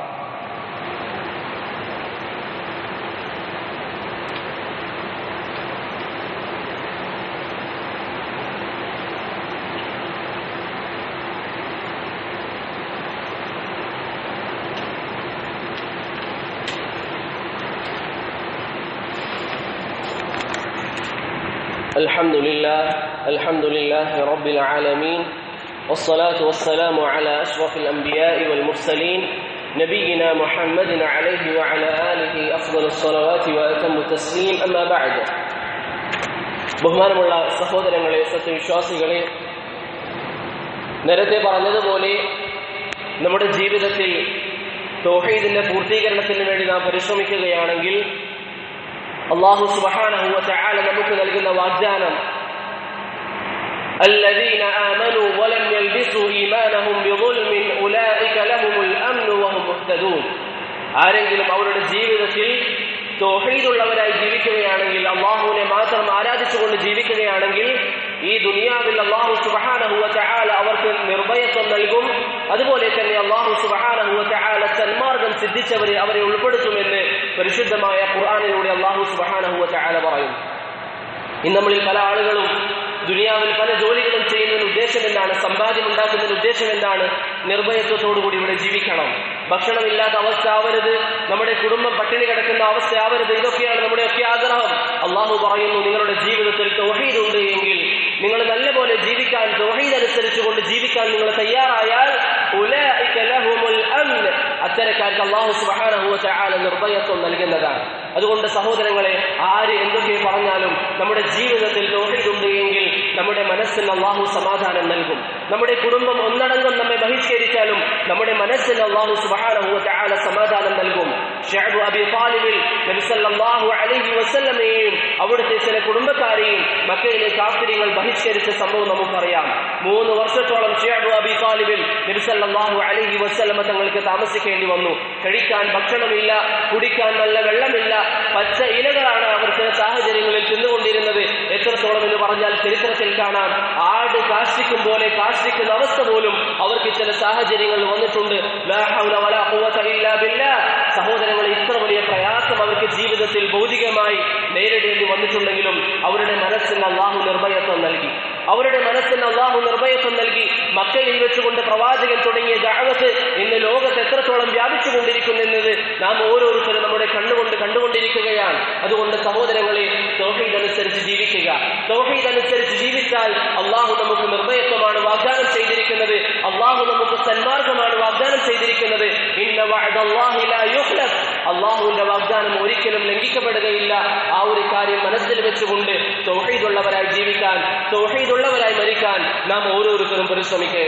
الحمد لله الحمد لله رب العالمين والصلاة والسلام على أشرف الأنبياء والمرسلين نبينا محمد عليه وعلى آله أفضل الصلوات وأتم التسليم أما بعد. ബഹുമാനമുള്ള സഹോദരങ്ങളെ, സത്യവിശ്വാസികളെ, നേരത്തെ പറഞ്ഞതുപോലെ നമ്മുടെ ജീവിതത്തിൽ തൗഹീദിന്റെ പൂർത്തീകരണത്തിന് വേണ്ടി നാം പരിശ്രമിക്കുകയാണെങ്കിൽ അല്ലാഹു സുബ്ഹാനഹു വ തആല നമുക്ക് നൽകുന്ന വാഗ്ദാനം, الذين آمنوا ولم يلبسوا إيمانهم بظلم أولئك لهم الأمن وهم مهتدون. ആരെങ്കിലും അവരുടെ ജീവിതത്തിൽ തൗഹീദുള്ളവരായി ജീവിക്കുകയാണെങ്കിൽ, അല്ലാഹുവിനെ മാത്രം ആരാധിച്ചുകൊണ്ട് ജീവിക്കുകയാണെങ്കിൽ ഈ ദുനിയാവിൽ അല്ലാഹു സുബ്ഹാനഹു വ തആല അവർക്ക് നിർഭയത്വം നൽകും. അതുപോലെ തന്നെ അല്ലാഹു സുബ്ഹാനഹു വ തആല സന്മാർഗം സിദ്ധിച്ചവരെ അവരെ ഉൾപ്പെടുത്തുമെന്ന് പരിശുദ്ധമായ ഖുർആനിലൂടെ അല്ലാഹു സുബ്ഹാനഹു വ തആല പറയും. ഇന്ന് നമ്മളിൽ പല ആളുകളും ദുനിയാവിൽ പല ജോലികളും ചെയ്യുന്നതിന് ഉദ്ദേശം എന്താണ്? സമ്പാദ്യം ഉണ്ടാക്കുന്നതിന് ഉദ്ദേശം എന്താണ്? നിർഭയത്വത്തോടുകൂടി ഇവിടെ ജീവിക്കണം, ഭക്ഷണമില്ലാത്ത അവസ്ഥ ആവരുത്, നമ്മുടെ കുടുംബം പട്ടിണി കിടക്കുന്ന അവസ്ഥ ആവരുത്. ഇതൊക്കെയാണ് നമ്മുടെയൊക്കെ ആഗ്രഹം. അല്ലാഹു പറയുന്നു, നിങ്ങളുടെ ജീവിതത്തിൽ തൗഹീദ് ഉണ്ട് എങ്കിൽ, നിങ്ങൾ നല്ലപോലെ ജീവിക്കാൻ, തൗഹീദ് അനുസരിച്ചുകൊണ്ട് ജീവിക്കാൻ നിങ്ങൾ തയ്യാറായാൽ ഉലൈക ലഹുമുൽ അംൻ, അത്തരക്കാർക്ക് അല്ലാഹു സുബ്ഹാനഹു വ തആല നിർഭയത്വം നൽകുന്നതാണ്. അതുകൊണ്ട് സഹോദരങ്ങളെ, ആര് എന്തൊക്കെ പറഞ്ഞാലും നമ്മുടെ ജീവിതത്തിൽ തൗഹീദ് ഉണ്ട് എങ്കിൽ നമ്മുടെ മനസ്സിന് അല്ലാഹു സമാധാനം നൽകും. നമ്മുടെ കുടുംബം ഒന്നടങ്കം നമ്മെ ബഹിഷ്കരിച്ചാലും നമ്മുടെ മനസ്സിന് അല്ലാഹു സുബ്ഹാനഹു വ തആല സമാധാനം നൽകും. ശഅബ് അബി താലിബിൽ നബി സല്ലല്ലാഹു അലൈഹി വസല്ലമയെയും അവിടുത്തെ ചില കുടുംബക്കാരെയും മക്കയിലെ കാഫിറുകൾ ബഹിഷ്കരിച്ച സംഭവം നമുക്കറിയാം. മൂന്ന് വർഷത്തോളം ശഅബ് അബി താലിബിൽ നബി സല്ലല്ലാഹു അലൈഹി വസല്ലമ തങ്ങൾക്ക് താമസിക്കേണ്ടി വന്നു. കഴിക്കാൻ ഭക്ഷണമില്ല, കുടിക്കാൻ നല്ല വെള്ളമില്ല, പച്ച ഇലകളാണ് അവർ ചില സാഹചര്യങ്ങളിൽ തിന്നുകൊണ്ടിരുന്നത്. എത്രത്തോളം എന്ന് പറഞ്ഞാൽ ചരിത്രത്തിൽ കാണാം, ആട് കാഷ്ടിക്കും പോലെ കാഷ്ടിക്കുന്ന അവസ്ഥ പോലും അവർക്ക് ചില സാഹചര്യങ്ങൾ വന്നിട്ടുണ്ട്. ലാ ഹൗല വലാ ഖുവത ഇല്ലാ ബില്ലാഹ്. സഹോദരങ്ങളെ, ഇത്ര വലിയ പ്രയാസം അവർക്ക് ജീവിതത്തിൽ ഭൗതികമായി നേരിടേണ്ടി വന്നിട്ടുണ്ടെങ്കിലും അവരുടെ മനസ്സിന് അള്ളാഹു നിർഭയത്വം നൽകി. അവരുടെ മനസ്സിന് അള്ളാഹു നിർഭയത്വം നൽകി. മക്കയിൽ വെച്ചുകൊണ്ട് പ്രവാചകൻ തുടങ്ങിയ ദഅവത്ത് ഇന്ന് ലോകത്ത് എത്രത്തോളം വ്യാപിച്ചുകൊണ്ടിരിക്കുന്നെന്നത് നാം ഓരോരുത്തരും നമ്മുടെ കണ്ണുകൊണ്ട് കണ്ടുകൊണ്ടിരിക്കുകയാണ്. അതുകൊണ്ട് സഹോദരങ്ങളെ, തൗഹീദ് അനുസരിച്ച് ജീവിക്കുക. തൗഹീദ് അനുസരിച്ച് ജീവിച്ചാൽ അള്ളാഹു നമുക്ക് നിർഭയത്വമാണ് വാഗ്ദാനം ചെയ്തിരിക്കുന്നത്. അള്ളാഹു നമുക്ക് സന്മാർഗമാണ് വാഗ്ദാനം ചെയ്തിരിക്കുന്നത്. ഇന്ന വഅദല്ലാഹി ലാ യുഖ്ലഫ്, അള്ളാഹുവിന്റെ വാഗ്ദാനം ഒരിക്കലും ലംഘിക്കപ്പെടുകയില്ല. ആ ഒരു കാര്യം മനസ്സിൽ വെച്ചുകൊണ്ട് തൗഹീദുള്ളവരായി ജീവിക്കാൻ, തൗഹീദുള്ളവരായി മരിക്കാൻ നാം ഓരോരുത്തരും പരിശ്രമിക്കുക.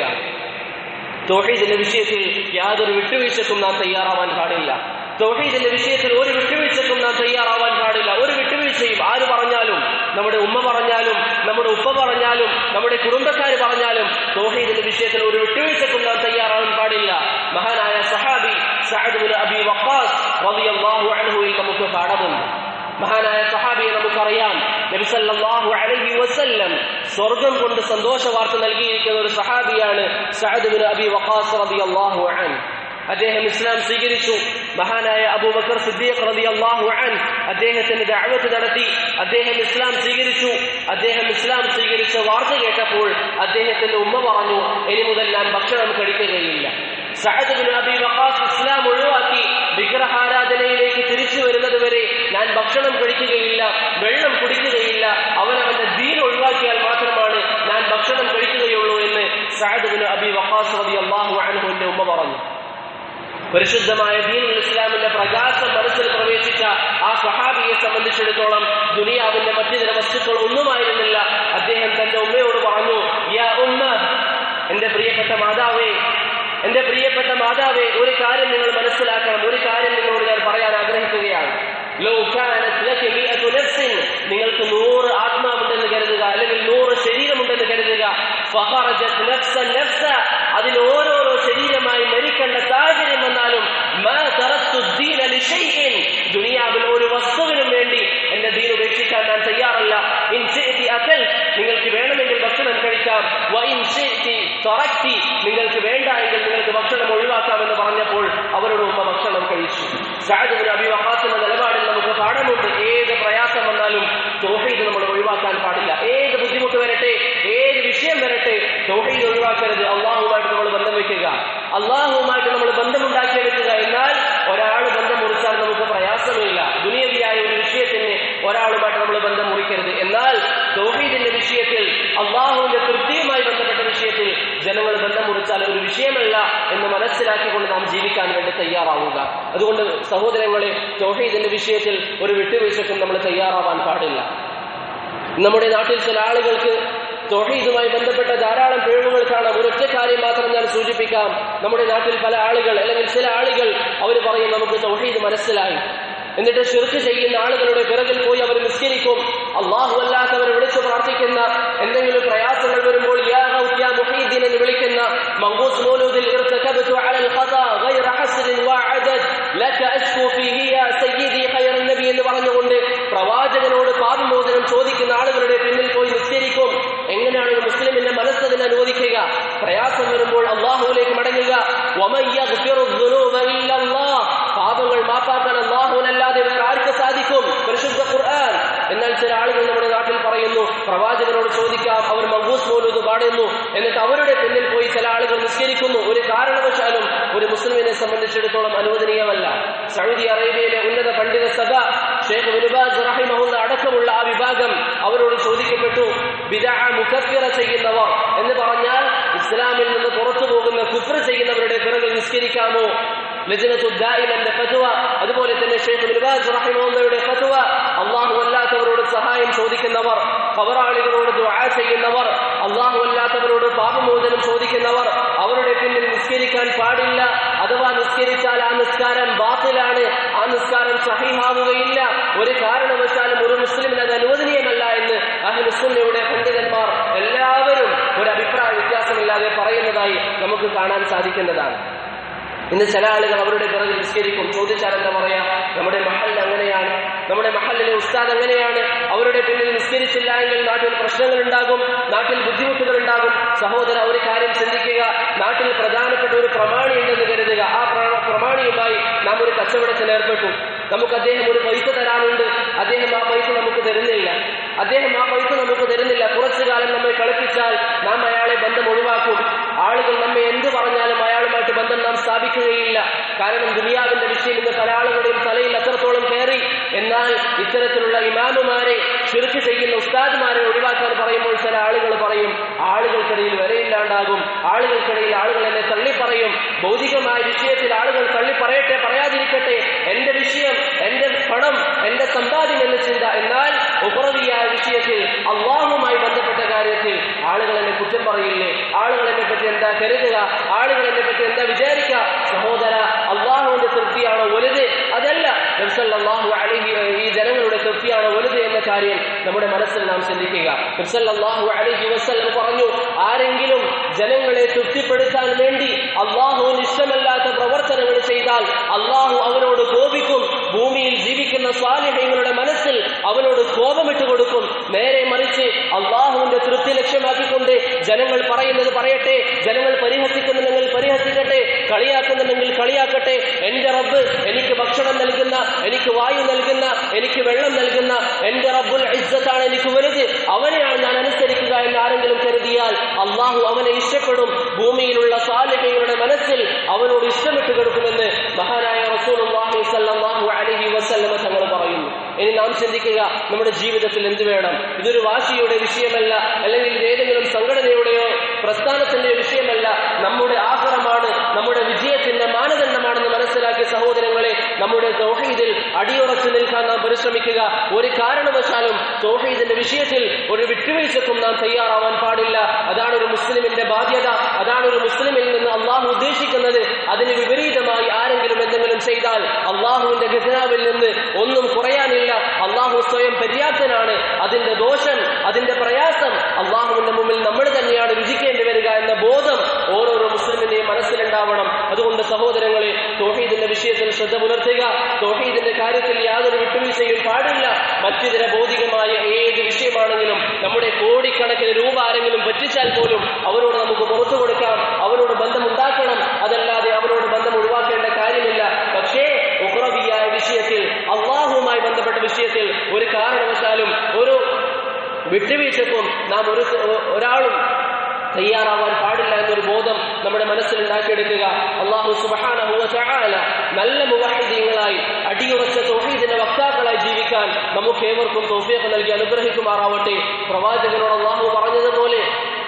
തൗഹീദിന്റെ വിഷയത്തിൽ യാതൊരു വിട്ടുവീഴ്ചക്കും നാം തയ്യാറാവാൻ പാടില്ല. തൗഹീദിന്റെ വിഷയത്തിൽ ഒരു വിട്ടുവീഴ്ചക്കും നാം തയ്യാറാവാൻ പാടില്ല. ഒരു വിട്ടുവീഴ്ചയും ആര് പറഞ്ഞാലും, നമ്മുടെ ഉമ്മ പറഞ്ഞാലും, നമ്മുടെ ഉപ്പ പറഞ്ഞാലും, നമ്മുടെ കുടുംബക്കാർ പറഞ്ഞാലും, തൗഹീദിന്റെ വിഷയത്തിൽ ഒരു വിട്ടുവീഴ്ചക്കും നാം തയ്യാറാവാൻ പാടില്ല. മഹാനായ സഹാബി സഅദ് ഇബ്നു അബി വഖാസ് റളിയല്ലാഹു അൻഹുവിൽ നമുക്ക് പാഠമുണ്ട്. മഹാനായ സഹാബിയെ നമുക്കറിയാം. നബി സല്ലല്ലാഹു അലൈഹി വസല്ലം സ്വർഗം കൊണ്ട് സന്തോഷ വാർത്ത നൽകിയിരിക്കുന്ന ഒരു സഹാബിയാണ് സഅദ് ഇബ്നു അബി വഖാസ് റളിയല്ലാഹു അൻഹു. അദ്ദേഹം ഇസ്ലാം സ്വീകരിച്ചു. മഹാനായ അബൂബക്കർ സിദ്ദീഖ് റളിയല്ലാഹു അൻഹു അദ്ദേഹത്തിന് ദഅവത്ത് നടത്തി. അദ്ദേഹം ഇസ്ലാം സ്വീകരിച്ചു. അദ്ദേഹം ഇസ്ലാം സ്വീകരിച്ച വാർത്ത കേട്ടപ്പോൾ അദ്ദേഹത്തിന്റെ ഉമ്മ പറഞ്ഞു, ഇനി മുതൽ ഞാൻ ഭക്ഷണം കഴിക്കുകയില്ല. Saad ibn Abi Waqqas Islam ഒഴിവാക്കി വിഗ്രഹാരാധനയിലേക്ക് തിരിച്ചു വരുന്നത് വരെ ഞാൻ ഭക്ഷണം കഴിക്കുകയില്ല, വെള്ളം കുടിക്കുകയില്ല, അവൻ അവന്റെ ദീൻ ഒഴിവാക്കിയാൽ മാത്രമാണ് ഞാൻ ഭക്ഷണം കഴിക്കുകയുള്ളൂ എന്ന് സഅദ് ഇബ്നു അബി വഖാസ് റളിയല്ലാഹു അൻഹുവിന്റെ ഉമ്മ പറഞ്ഞു. പരിശുദ്ധമായ ദീനുൽ ഇസ്ലാമിന്റെ പ്രകാശം മനസ്സിൽ പ്രവേശിച്ച ആ സ്വഹാബിയെ സംബന്ധിച്ചിടത്തോളം ദുനിയാവിന്റെ മറ്റു ചില വസ്തുക്കൾ ഒന്നുമായിരുന്നില്ല. അദ്ദേഹം തന്റെ ഉമ്മയോട് പറഞ്ഞു, യാ ഉമ്മ, എന്റെ പ്രിയപ്പെട്ട മാതാവേ, എന്റെ പ്രിയപ്പെട്ട മാതാവേ, ഒരു കാര്യം നിങ്ങൾ മനസ്സിലാക്കണം. ഒരു കാര്യം നിങ്ങളോട് ഞാൻ പറയാൻ ആഗ്രഹിക്കുകയാണ്. ലൗ കാനത് ലക മിഅതു നഫ്സിൻ, നിങ്ങൾക്ക് നൂറ് ആത്മാവുണ്ടെന്ന് കരുതുക, അല്ലെങ്കിൽ നൂറ് ശരീരമുണ്ടെന്ന് കരുതുക. ഫഖറജത് നഫ്സൻ നഫ്സ, അതിൽ ഓരോരോ ശരീരമായി മരിക്കേണ്ട സാഹചര്യം വന്നാലും മാ തറക്തു ദീന ലിശൈഇൻ, ദുനിയാവിൽ ഒരു വസ്തുവിനും വേണ്ടി എന്റെ ദീൻ ഉപേക്ഷിക്കാൻ ഞാൻ തയ്യാറല്ല. ഇൻ ശിഅതി അകൽ, നിങ്ങൾക്ക് വേണമെങ്കിൽ ഭക്ഷണം കഴിക്കാം. വ ഇൻ ശിഅതി തറക്തി, നിങ്ങൾക്ക് വേണ്ട എങ്കിൽ നിങ്ങൾക്ക് ഭക്ഷണം ഒഴിവാക്കാമെന്ന് പറഞ്ഞപ്പോൾ അവരുടെ ഉമ്മ ഭക്ഷണം കഴിച്ചു. സഅദ് ഇബ്നു അബി വഖാസിന്റെ നിലപാടിൽ നമുക്ക് പാഠമുണ്ട്. ഏത് പ്രയാസം വന്നാലും തൗഹീദ് നമ്മൾ ഒഴിവാക്കാൻ പാടില്ല. ഏത് ബുദ്ധിമുട്ട് വരട്ടെ, ഏത് വിഷയം വരട്ടെ, തൗഹീദ് ഒഴിവാക്കരുത്. അള്ളാഹുമായിട്ട് നമ്മൾ ബന്ധം വെക്കുക, അള്ളാഹുമായിട്ട് നമ്മൾ ബന്ധമുണ്ടാക്കിയെടുക്കുക. എന്നാൽ ഒരാൾ ബന്ധം മുറിച്ചാൽ നമുക്ക് പ്രയാസമില്ല. ദുനിയവിയായ ഒരു വിഷയത്തിന് ഒരാളുമായിട്ട് നമ്മൾ ബന്ധം മുറിക്കരുത്. എന്നാൽ തൗഹീദിന്റെ വിഷയത്തിൽ, അള്ളാഹുവിന്റെ തൃപ്തിയുമായി ബന്ധപ്പെട്ട വിഷയത്തിൽ ജനങ്ങൾ ബന്ധം മുറിച്ചാൽ ഒരു വിഷയമല്ല എന്ന് മനസ്സിലാക്കിക്കൊണ്ട് നാം ജീവിക്കാൻ വേണ്ടി തയ്യാറാവുക. അതുകൊണ്ട് സഹോദരങ്ങളെ, തൗഹീദിന്റെ വിഷയത്തിൽ ഒരു വിട്ടുവീഴ്ചക്കും നമ്മൾ തയ്യാറാവാൻ പാടില്ല. നമ്മുടെ നാട്ടിൽ ചില ആളുകൾക്ക് തൗഹീദുമായി ബന്ധപ്പെട്ട ധാരാളം പിഴവുകൾ കാണാം. ഒരൊറ്റ കാര്യം മാത്രം ഞാൻ സൂചിപ്പിക്കാം. നമ്മുടെ നാട്ടിൽ പല ആളുകൾ, അല്ലെങ്കിൽ ചില ആളുകൾ, അവർ പറയും നമുക്ക് തൗഹീദ് മനസ്സിലായി, എന്നിട്ട് ശിർക്ക് ചെയ്യുന്ന ആളുകളുടെ പിറകിൽ പോയി അവർ നിസ്കരിക്കും. അള്ളാഹു അല്ലാത്തവരെ വിളിച്ചു പ്രാർത്ഥിക്കുന്ന, എന്തെങ്കിലും പ്രയാസങ്ങൾ വരുമ്പോൾ യാ ഗൗസ് യാ മുഹീദ്ദീൻ എന്ന് വിളിക്കുന്ന, മങ്കൂസ് മൗലൂദിൽ ഇർതകബ്തു അലൽ ഖദാ ഗൈറ ഹസ്രിൻ വഅദദ് ലക അശ്കു ഫീഹി യാ സയ്യിദി ഖൈറൻ നബി എന്ന് പറഞ്ഞുകൊണ്ട് പ്രവാചകനോട് പാപമോചനം ചോദിക്കുന്ന ആളുകളുടെ പിന്നിൽ പോയി നിസ്കരിക്കും. എങ്ങനെയാണ് ഒരു മുസ്ലിമിന്റെ മനസ്സതിനെ അനുവദിക്കുക? പ്രയാസം വരുമ്പോൾ അള്ളാഹുവിലേക്ക് മടങ്ങുക. വമൻ യഗ്ഫിറു ദുനൂബ ഇല്ലല്ലാഹ്, പാപങ്ങൾ മാപ്പാക്കാൻ അല്ലാഹുവല്ലാതെ വേറെ ആർക്ക് സാധിക്കും? പരിശുദ്ധ ഖുർആൻ. എന്നാൽ ചില ആളുകൾ നമ്മുടെ നാട്ടിൽ പറയുന്നു പ്രവാചകനോട് ചോദിക്കാം, അവർ മങ്കൂസ് മൗലൂദ് പാടുന്നു, എന്നിട്ട് അവരുടെ പിന്നിൽ പോയി ചില ആളുകൾ നിസ്കരിക്കുന്നു. ഒരു കാരണവശാലും ഒരു മുസ്ലിമിനെ സംബന്ധിച്ചിടത്തോളം അനുവദനീയമല്ല. സൗദി അറേബ്യയിലെ ഉന്നത പണ്ഡിത സഭ ഷെയ്ഖ് ഇബ്നു ബാസ് റഹിമഹുല്ലാഹ് അടക്കമുള്ള ആ വിഭാഗം അവരോട് ചോദിക്കപ്പെട്ടു, ബിദ്അ മുകഫിറ ചെയ്യുന്നവർ എന്ന് പറഞ്ഞാൽ ഇസ്ലാമിൽ നിന്ന് പുറത്തു പോകുന്ന കുഫ്ർ ചെയ്യുന്നവരുടെ പിറകിൽ നിസ്കരിക്കാമോ? ലജ്നത്തു ദാഇമന്റെ ഫത്വ, അതുപോലെ തന്നെ ഷെയ്ഖ് ഇബ്നു ബാസ് റഹിമഹുല്ലാഹയുടെ ഫത്വ, അല്ലാഹു അല്ലാത്തവരോട് സഹായം ചോദിക്കുന്നവർ, ഖബറാളികളോട് ദുആ ചെയ്യുന്നവർ, അല്ലാഹു അല്ലാത്തവരോട് പാപമോചനം ചോദിക്കുന്നവർ, അവരുടെ പിന്നിൽ നിസ്കരിക്കാൻ പാടില്ല. അഥവാ നിസ്കരിച്ചാൽ ആ നിസ്കാരം ബാത്തിലാണ്, ആ നിസ്കാരം സഹീഹാവുകയില്ല. ഒരു കാരണവശാലും ഒരു മുസ്ലിമിന് അത് അനുവദനീയമല്ല എന്ന് അഹ്ലു സുന്നയുടെ പണ്ഡിതന്മാർ എല്ലാവരും ഒരു അഭിപ്രായ വ്യത്യാസമില്ലാതെ പറയുന്നതായി നമുക്ക് കാണാൻ സാധിക്കുന്നതാണ്. ഇന്ന് ചില ആളുകൾ അവരുടെ പിറകിൽ നിസ്കരിക്കും. ചോദിച്ചാൽ എന്താ പറയാ, നമ്മുടെ മഹൽ അങ്ങനെയാണ്, നമ്മുടെ മഹലിലെ ഉസ്താദ് അങ്ങനെയാണ്, അവരുടെ പിന്നിൽ നിസ്കരിച്ചില്ല എങ്കിൽ നാട്ടിൽ പ്രശ്നങ്ങൾ ഉണ്ടാകും, നാട്ടിൽ ബുദ്ധിമുട്ടുകൾ ഉണ്ടാകും. സഹോദര, ഒരു കാര്യം ചിന്തിക്കുക. നാട്ടിൽ പ്രധാനപ്പെട്ട ഒരു പ്രമാണി ഉണ്ടെന്ന് കരുതുക. ആ പ്രമാണിയുമായി നാം ഒരു കച്ചവടത്തിൽ ഏർപ്പെട്ടു. നമുക്ക് അദ്ദേഹം ഒരു പൈസ തരാനുണ്ട്. അദ്ദേഹം ആ പൈസ നമുക്ക് തരുന്നില്ല. അദ്ദേഹം ആ പൈസ നമുക്ക് തരുന്നില്ല. കുറച്ചു കാലം നമ്മെ കളിപ്പിച്ചാൽ നാം അയാളെ ബന്ധം ഒഴിവാക്കും. ആളുകൾ നമ്മെ എന്ത് പറഞ്ഞാലും അയാളുമായിട്ട് ബന്ധം നാം സ്ഥാപിക്കുകയില്ല. കാരണം ദുനിയാവിന്റെ വിഷയം ഇന്ന് പല ആളുകളുടെയും തലയിൽ അത്രത്തോളം കയറി. എന്നാൽ ഇത്തരത്തിലുള്ള ഇമാമുമാരെ, ശിർക്ക് ചെയ്യുന്ന ഉസ്താദുമാരെ ഒഴിവാക്കാൻ പറയുമ്പോൾ ചില ആളുകൾ പറയും, ആളുകൾക്കിടയിൽ വിലയില്ലാണ്ടാകും, ആളുകൾക്കിടയിൽ ആളുകൾ എന്നെ തള്ളിപ്പറയും. ഭൗതികമായ വിഷയത്തിൽ ആളുകൾ തള്ളിപ്പറയട്ടെ, പറയാതിരിക്കട്ടെ, എന്റെ വിഷയം, എന്റെ പണം, എന്റെ സമ്പാദ്യം എന്ന ചിന്ത. എന്നാൽ ഉഖറവിയായ വിഷയത്തിൽ, അള്ളാഹുമായി ബന്ധപ്പെട്ട കാര്യത്തിൽ ആളുകൾ എന്നെ കുറ്റം പറയില്ലേ, ആളുകൾ എന്നെ പറ്റി എന്താ കരുതുക, ആളുകൾ എന്നെ പറ്റി എന്താ വിചാരിക്കുക? സഹോദര, അള്ളാഹുവിന്റെ തൃപ്തിയാണോ വലുത്? അതല്ല, നബി സല്ലല്ലാഹു അലൈഹി ഈ ജനങ്ങളുടെ തൃപ്തിയാണോ വലുത് എന്ന കാര്യം നമ്മുടെ മനസ്സിൽ നാം ചിന്തിക്കുക. നബി സല്ലല്ലാഹു അലൈഹി വസല്ലം പറഞ്ഞു, ആരെങ്കിലും ജനങ്ങളെ തൃപ്തിപ്പെടുത്താൻ വേണ്ടി അള്ളാഹുവിന് ഇഷ്ടമല്ലാത്ത പ്രവർത്തനങ്ങൾ ചെയ്താൽ അള്ളാഹു അവനോട് കോപിക്കും. ഭൂമിയിൽ ജീവിക്കുന്ന സ്വാലിഹീങ്ങളുടെ മനസ്സിൽ അവനോട് കോപമിട്ട് കൊടുക്കും. നേരെ മറിച്ച് അള്ളാഹുവിന്റെ തൃപ്തി ലക്ഷ്യമാക്കിക്കൊണ്ട് ജനങ്ങൾ പറയുന്നത് പറയട്ടെ, ജനങ്ങൾ പരിഹസിക്കുന്നുണ്ടെങ്കിൽ പരിഹസിക്കട്ടെ, കളിയാക്കുന്നുണ്ടെങ്കിൽ കളിയാക്കട്ടെ. എന്റെ റബ്ബ് എനിക്ക് ഭക്ഷണം നൽകുന്ന, എനിക്ക് വായു നൽകുന്ന, എനിക്ക് വെള്ളം നൽകുന്ന എന്റെ റബ്ബുൽ ഇസ്സത്താണ് എനിക്ക് വലുത്, അവനെയാണ് ഞാൻ അനുസരിക്കുക എന്ന് ആരെങ്കിലും കരുതിയാൽ അള്ളാഹു അവനെ ഇഷ്ടപ്പെടും. ഭൂമിയിലുള്ള സാലിഹീങ്ങളുടെ മനസ്സിൽ അവനോട് ഇഷ്ടമിട്ട് കൊടുക്കുമെന്ന് മഹാനായ റസൂലുള്ളാഹി സ്വല്ലല്ലാഹു അലൈഹി വസല്ലം തങ്ങൾ പറയുന്നു. ഇനി നാം ചിന്തിക്കുക, നമ്മുടെ ജീവിതത്തിൽ എന്ത് വേണം? ഇതൊരു വാശിയുടെ വിഷയമല്ല, അല്ലെങ്കിൽ ഏതെങ്കിലും സംഘടനയുടെയോ പ്രസ്ഥാനത്തിന്റെയോ വിഷയമല്ല. നമ്മുടെ ആഹാരമാണ്, നമ്മുടെ വിജയത്തിന്റെ മാനദണ്ഡമാണെന്ന് മനസ്സിലാക്കിയ സഹോദരങ്ങളെ, നമ്മുടെ തൗഹീദിൽ അടിയുറച്ചു നിൽക്കാൻ നാം പരിശ്രമിക്കുക. ഒരു കാരണവശാലും തൗഹീദിന്റെ വിഷയത്തിൽ ഒരു വിട്ടുവീഴ്ചക്കും നാം തയ്യാറാവാൻ പാടില്ല. അതാണ് ഒരു മുസ്ലിമിന്റെ ബാധ്യത, അതാണ് ഒരു മുസ്ലിമിൽ നിന്ന് അള്ളാഹു ഉദ്ദേശിക്കുന്നത്. അതിന് വിപരീതമായി ആരെങ്കിലും എന്തെങ്കിലും ചെയ്താൽ അള്ളാഹുവിന്റെ ഖജനാവിൽ നിന്ന് ഒന്നും കുറയാനില്ല. അള്ളാഹു സ്വയം പര്യാപ്തനാണ്. അതിന്റെ ദോഷം, അതിന്റെ പ്രയാസം അള്ളാഹുവിന്റെ മുമ്പിൽ നമ്മൾ തന്നെയാണ് രുചിക്കേണ്ടി വരിക എന്ന ബോധം ഓരോരോ മുസ്ലിമിന്റെയും മനസ്സിലുണ്ടാവണം. അതുകൊണ്ട് സഹോദരങ്ങളെ, തൗഹീദിന്റെ വിഷയത്തിൽ ശ്രദ്ധ പുലർത്തുക. തൗഹീദിന്റെ കാര്യത്തിൽ യാതൊരു വിട്ടുവീഴ്ചയും പാടില്ല. മറ്റിതര ഭൗതികമായ ഏത് വിഷയമാണെങ്കിലും നമ്മുടെ കോടിക്കണക്കിന് രൂപ ആരെങ്കിലും പറ്റിച്ചാൽ പോലും അവരോട് നമുക്ക് പുറത്തു കൊടുക്കാം, അവരോട് ബന്ധമുണ്ടാക്കണം. അതല്ലാതെ അവരോട് ബന്ധം ഒഴിവാക്കേണ്ട കാര്യമില്ല. പക്ഷേ ഉഖറവിയായ വിഷയത്തിൽ, അള്ളാഹുവുമായി ബന്ധപ്പെട്ട വിഷയത്തിൽ ഒരു കാരണവശാലും ഒരു വിട്ടുവീഴ്ചക്കും നാം ഒരു ഒരാളും തയ്യാറാവാൻ പാടില്ല എന്നൊരു ബോധം നമ്മുടെ മനസ്സിൽ ഉണ്ടാക്കിയെടുക്കുക. അല്ലാഹു സുബ്ഹാനഹു വ തആല നല്ല മുവഹ്ഹിദീങ്ങളായി, അടിയുറച്ച തൗഹീദിന്റെ വക്താക്കളായി ജീവിക്കാൻ നമുക്ക് ഏവർക്കും തൗഫീഖ് നൽകി അനുഗ്രഹിക്കുമാറാവട്ടെ. പ്രവാചകനോട് അല്ലാഹു പറഞ്ഞതുപോലെ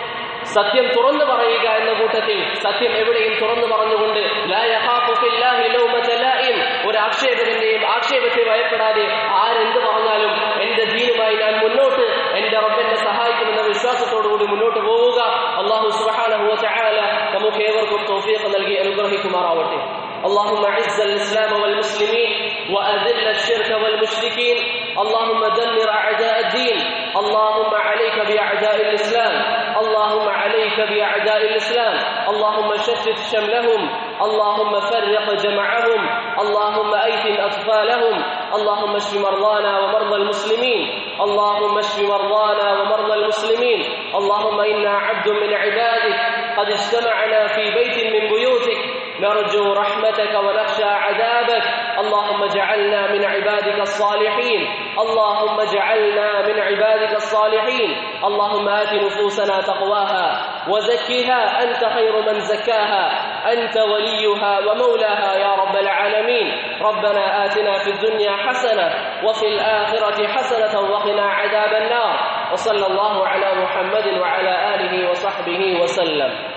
സത്യം തുറന്നു പറയുക എന്ന കൂട്ടത്തിൽ സത്യം എവിടെയും തുറന്നു പറഞ്ഞുകൊണ്ട് ലാ യഖാഫു ഫില്ലാഹി ലൗമത ലായിം, ഒരു ആക്ഷേപകന്റെയും ആക്ഷേപത്തെ ഭയപ്പെടാതെ ആരെന്ത് പറഞ്ഞാലും എന്റെ ദീനുമായി ഞാൻ മുന്നോട്ട്, എന്റെ റബ്ബെന്നെ സഹായിക്കുമെന്ന വിശ്വാസത്തോടുകൂടി മുന്നോട്ട് പോവുക. അല്ലാഹു സുബ്ഹാനഹു വ തആല നമുക്ക് ഏവർക്കും തൗഫീഖ് നൽകി അനുഗ്രഹിക്കുമാറാവട്ടെ. اللهم اعز الاسلام والمسلمين واذل الشرك والمشركين. اللهم دمر اعداء الدين. اللهم عليك باعداء الاسلام. اللهم عليك باعداء الاسلام. اللهم شتت شملهم. اللهم فرق جمعهم. اللهم ايتم اطفالهم. اللهم اشف مرضانا ومرضى المسلمين. اللهم اشف مرضانا ومرضى المسلمين. اللهم انا عبد من عبادك قد اجتمعنا في بيت من بيوتك نرجو رحمتك ونخشى عذابك. اللهم اجعلنا من عبادك الصالحين. اللهم اجعلنا من عبادك الصالحين. اللهم آت نفوسنا تقواها وزكها أنت خير من زكاها، أنت وليها ومولاها يا رب العالمين. ربنا آتنا في الدنيا حسنة وفي الآخرة حسنة وقنا عذاب النار. وصلى الله على محمد وعلى آله وصحبه وسلم.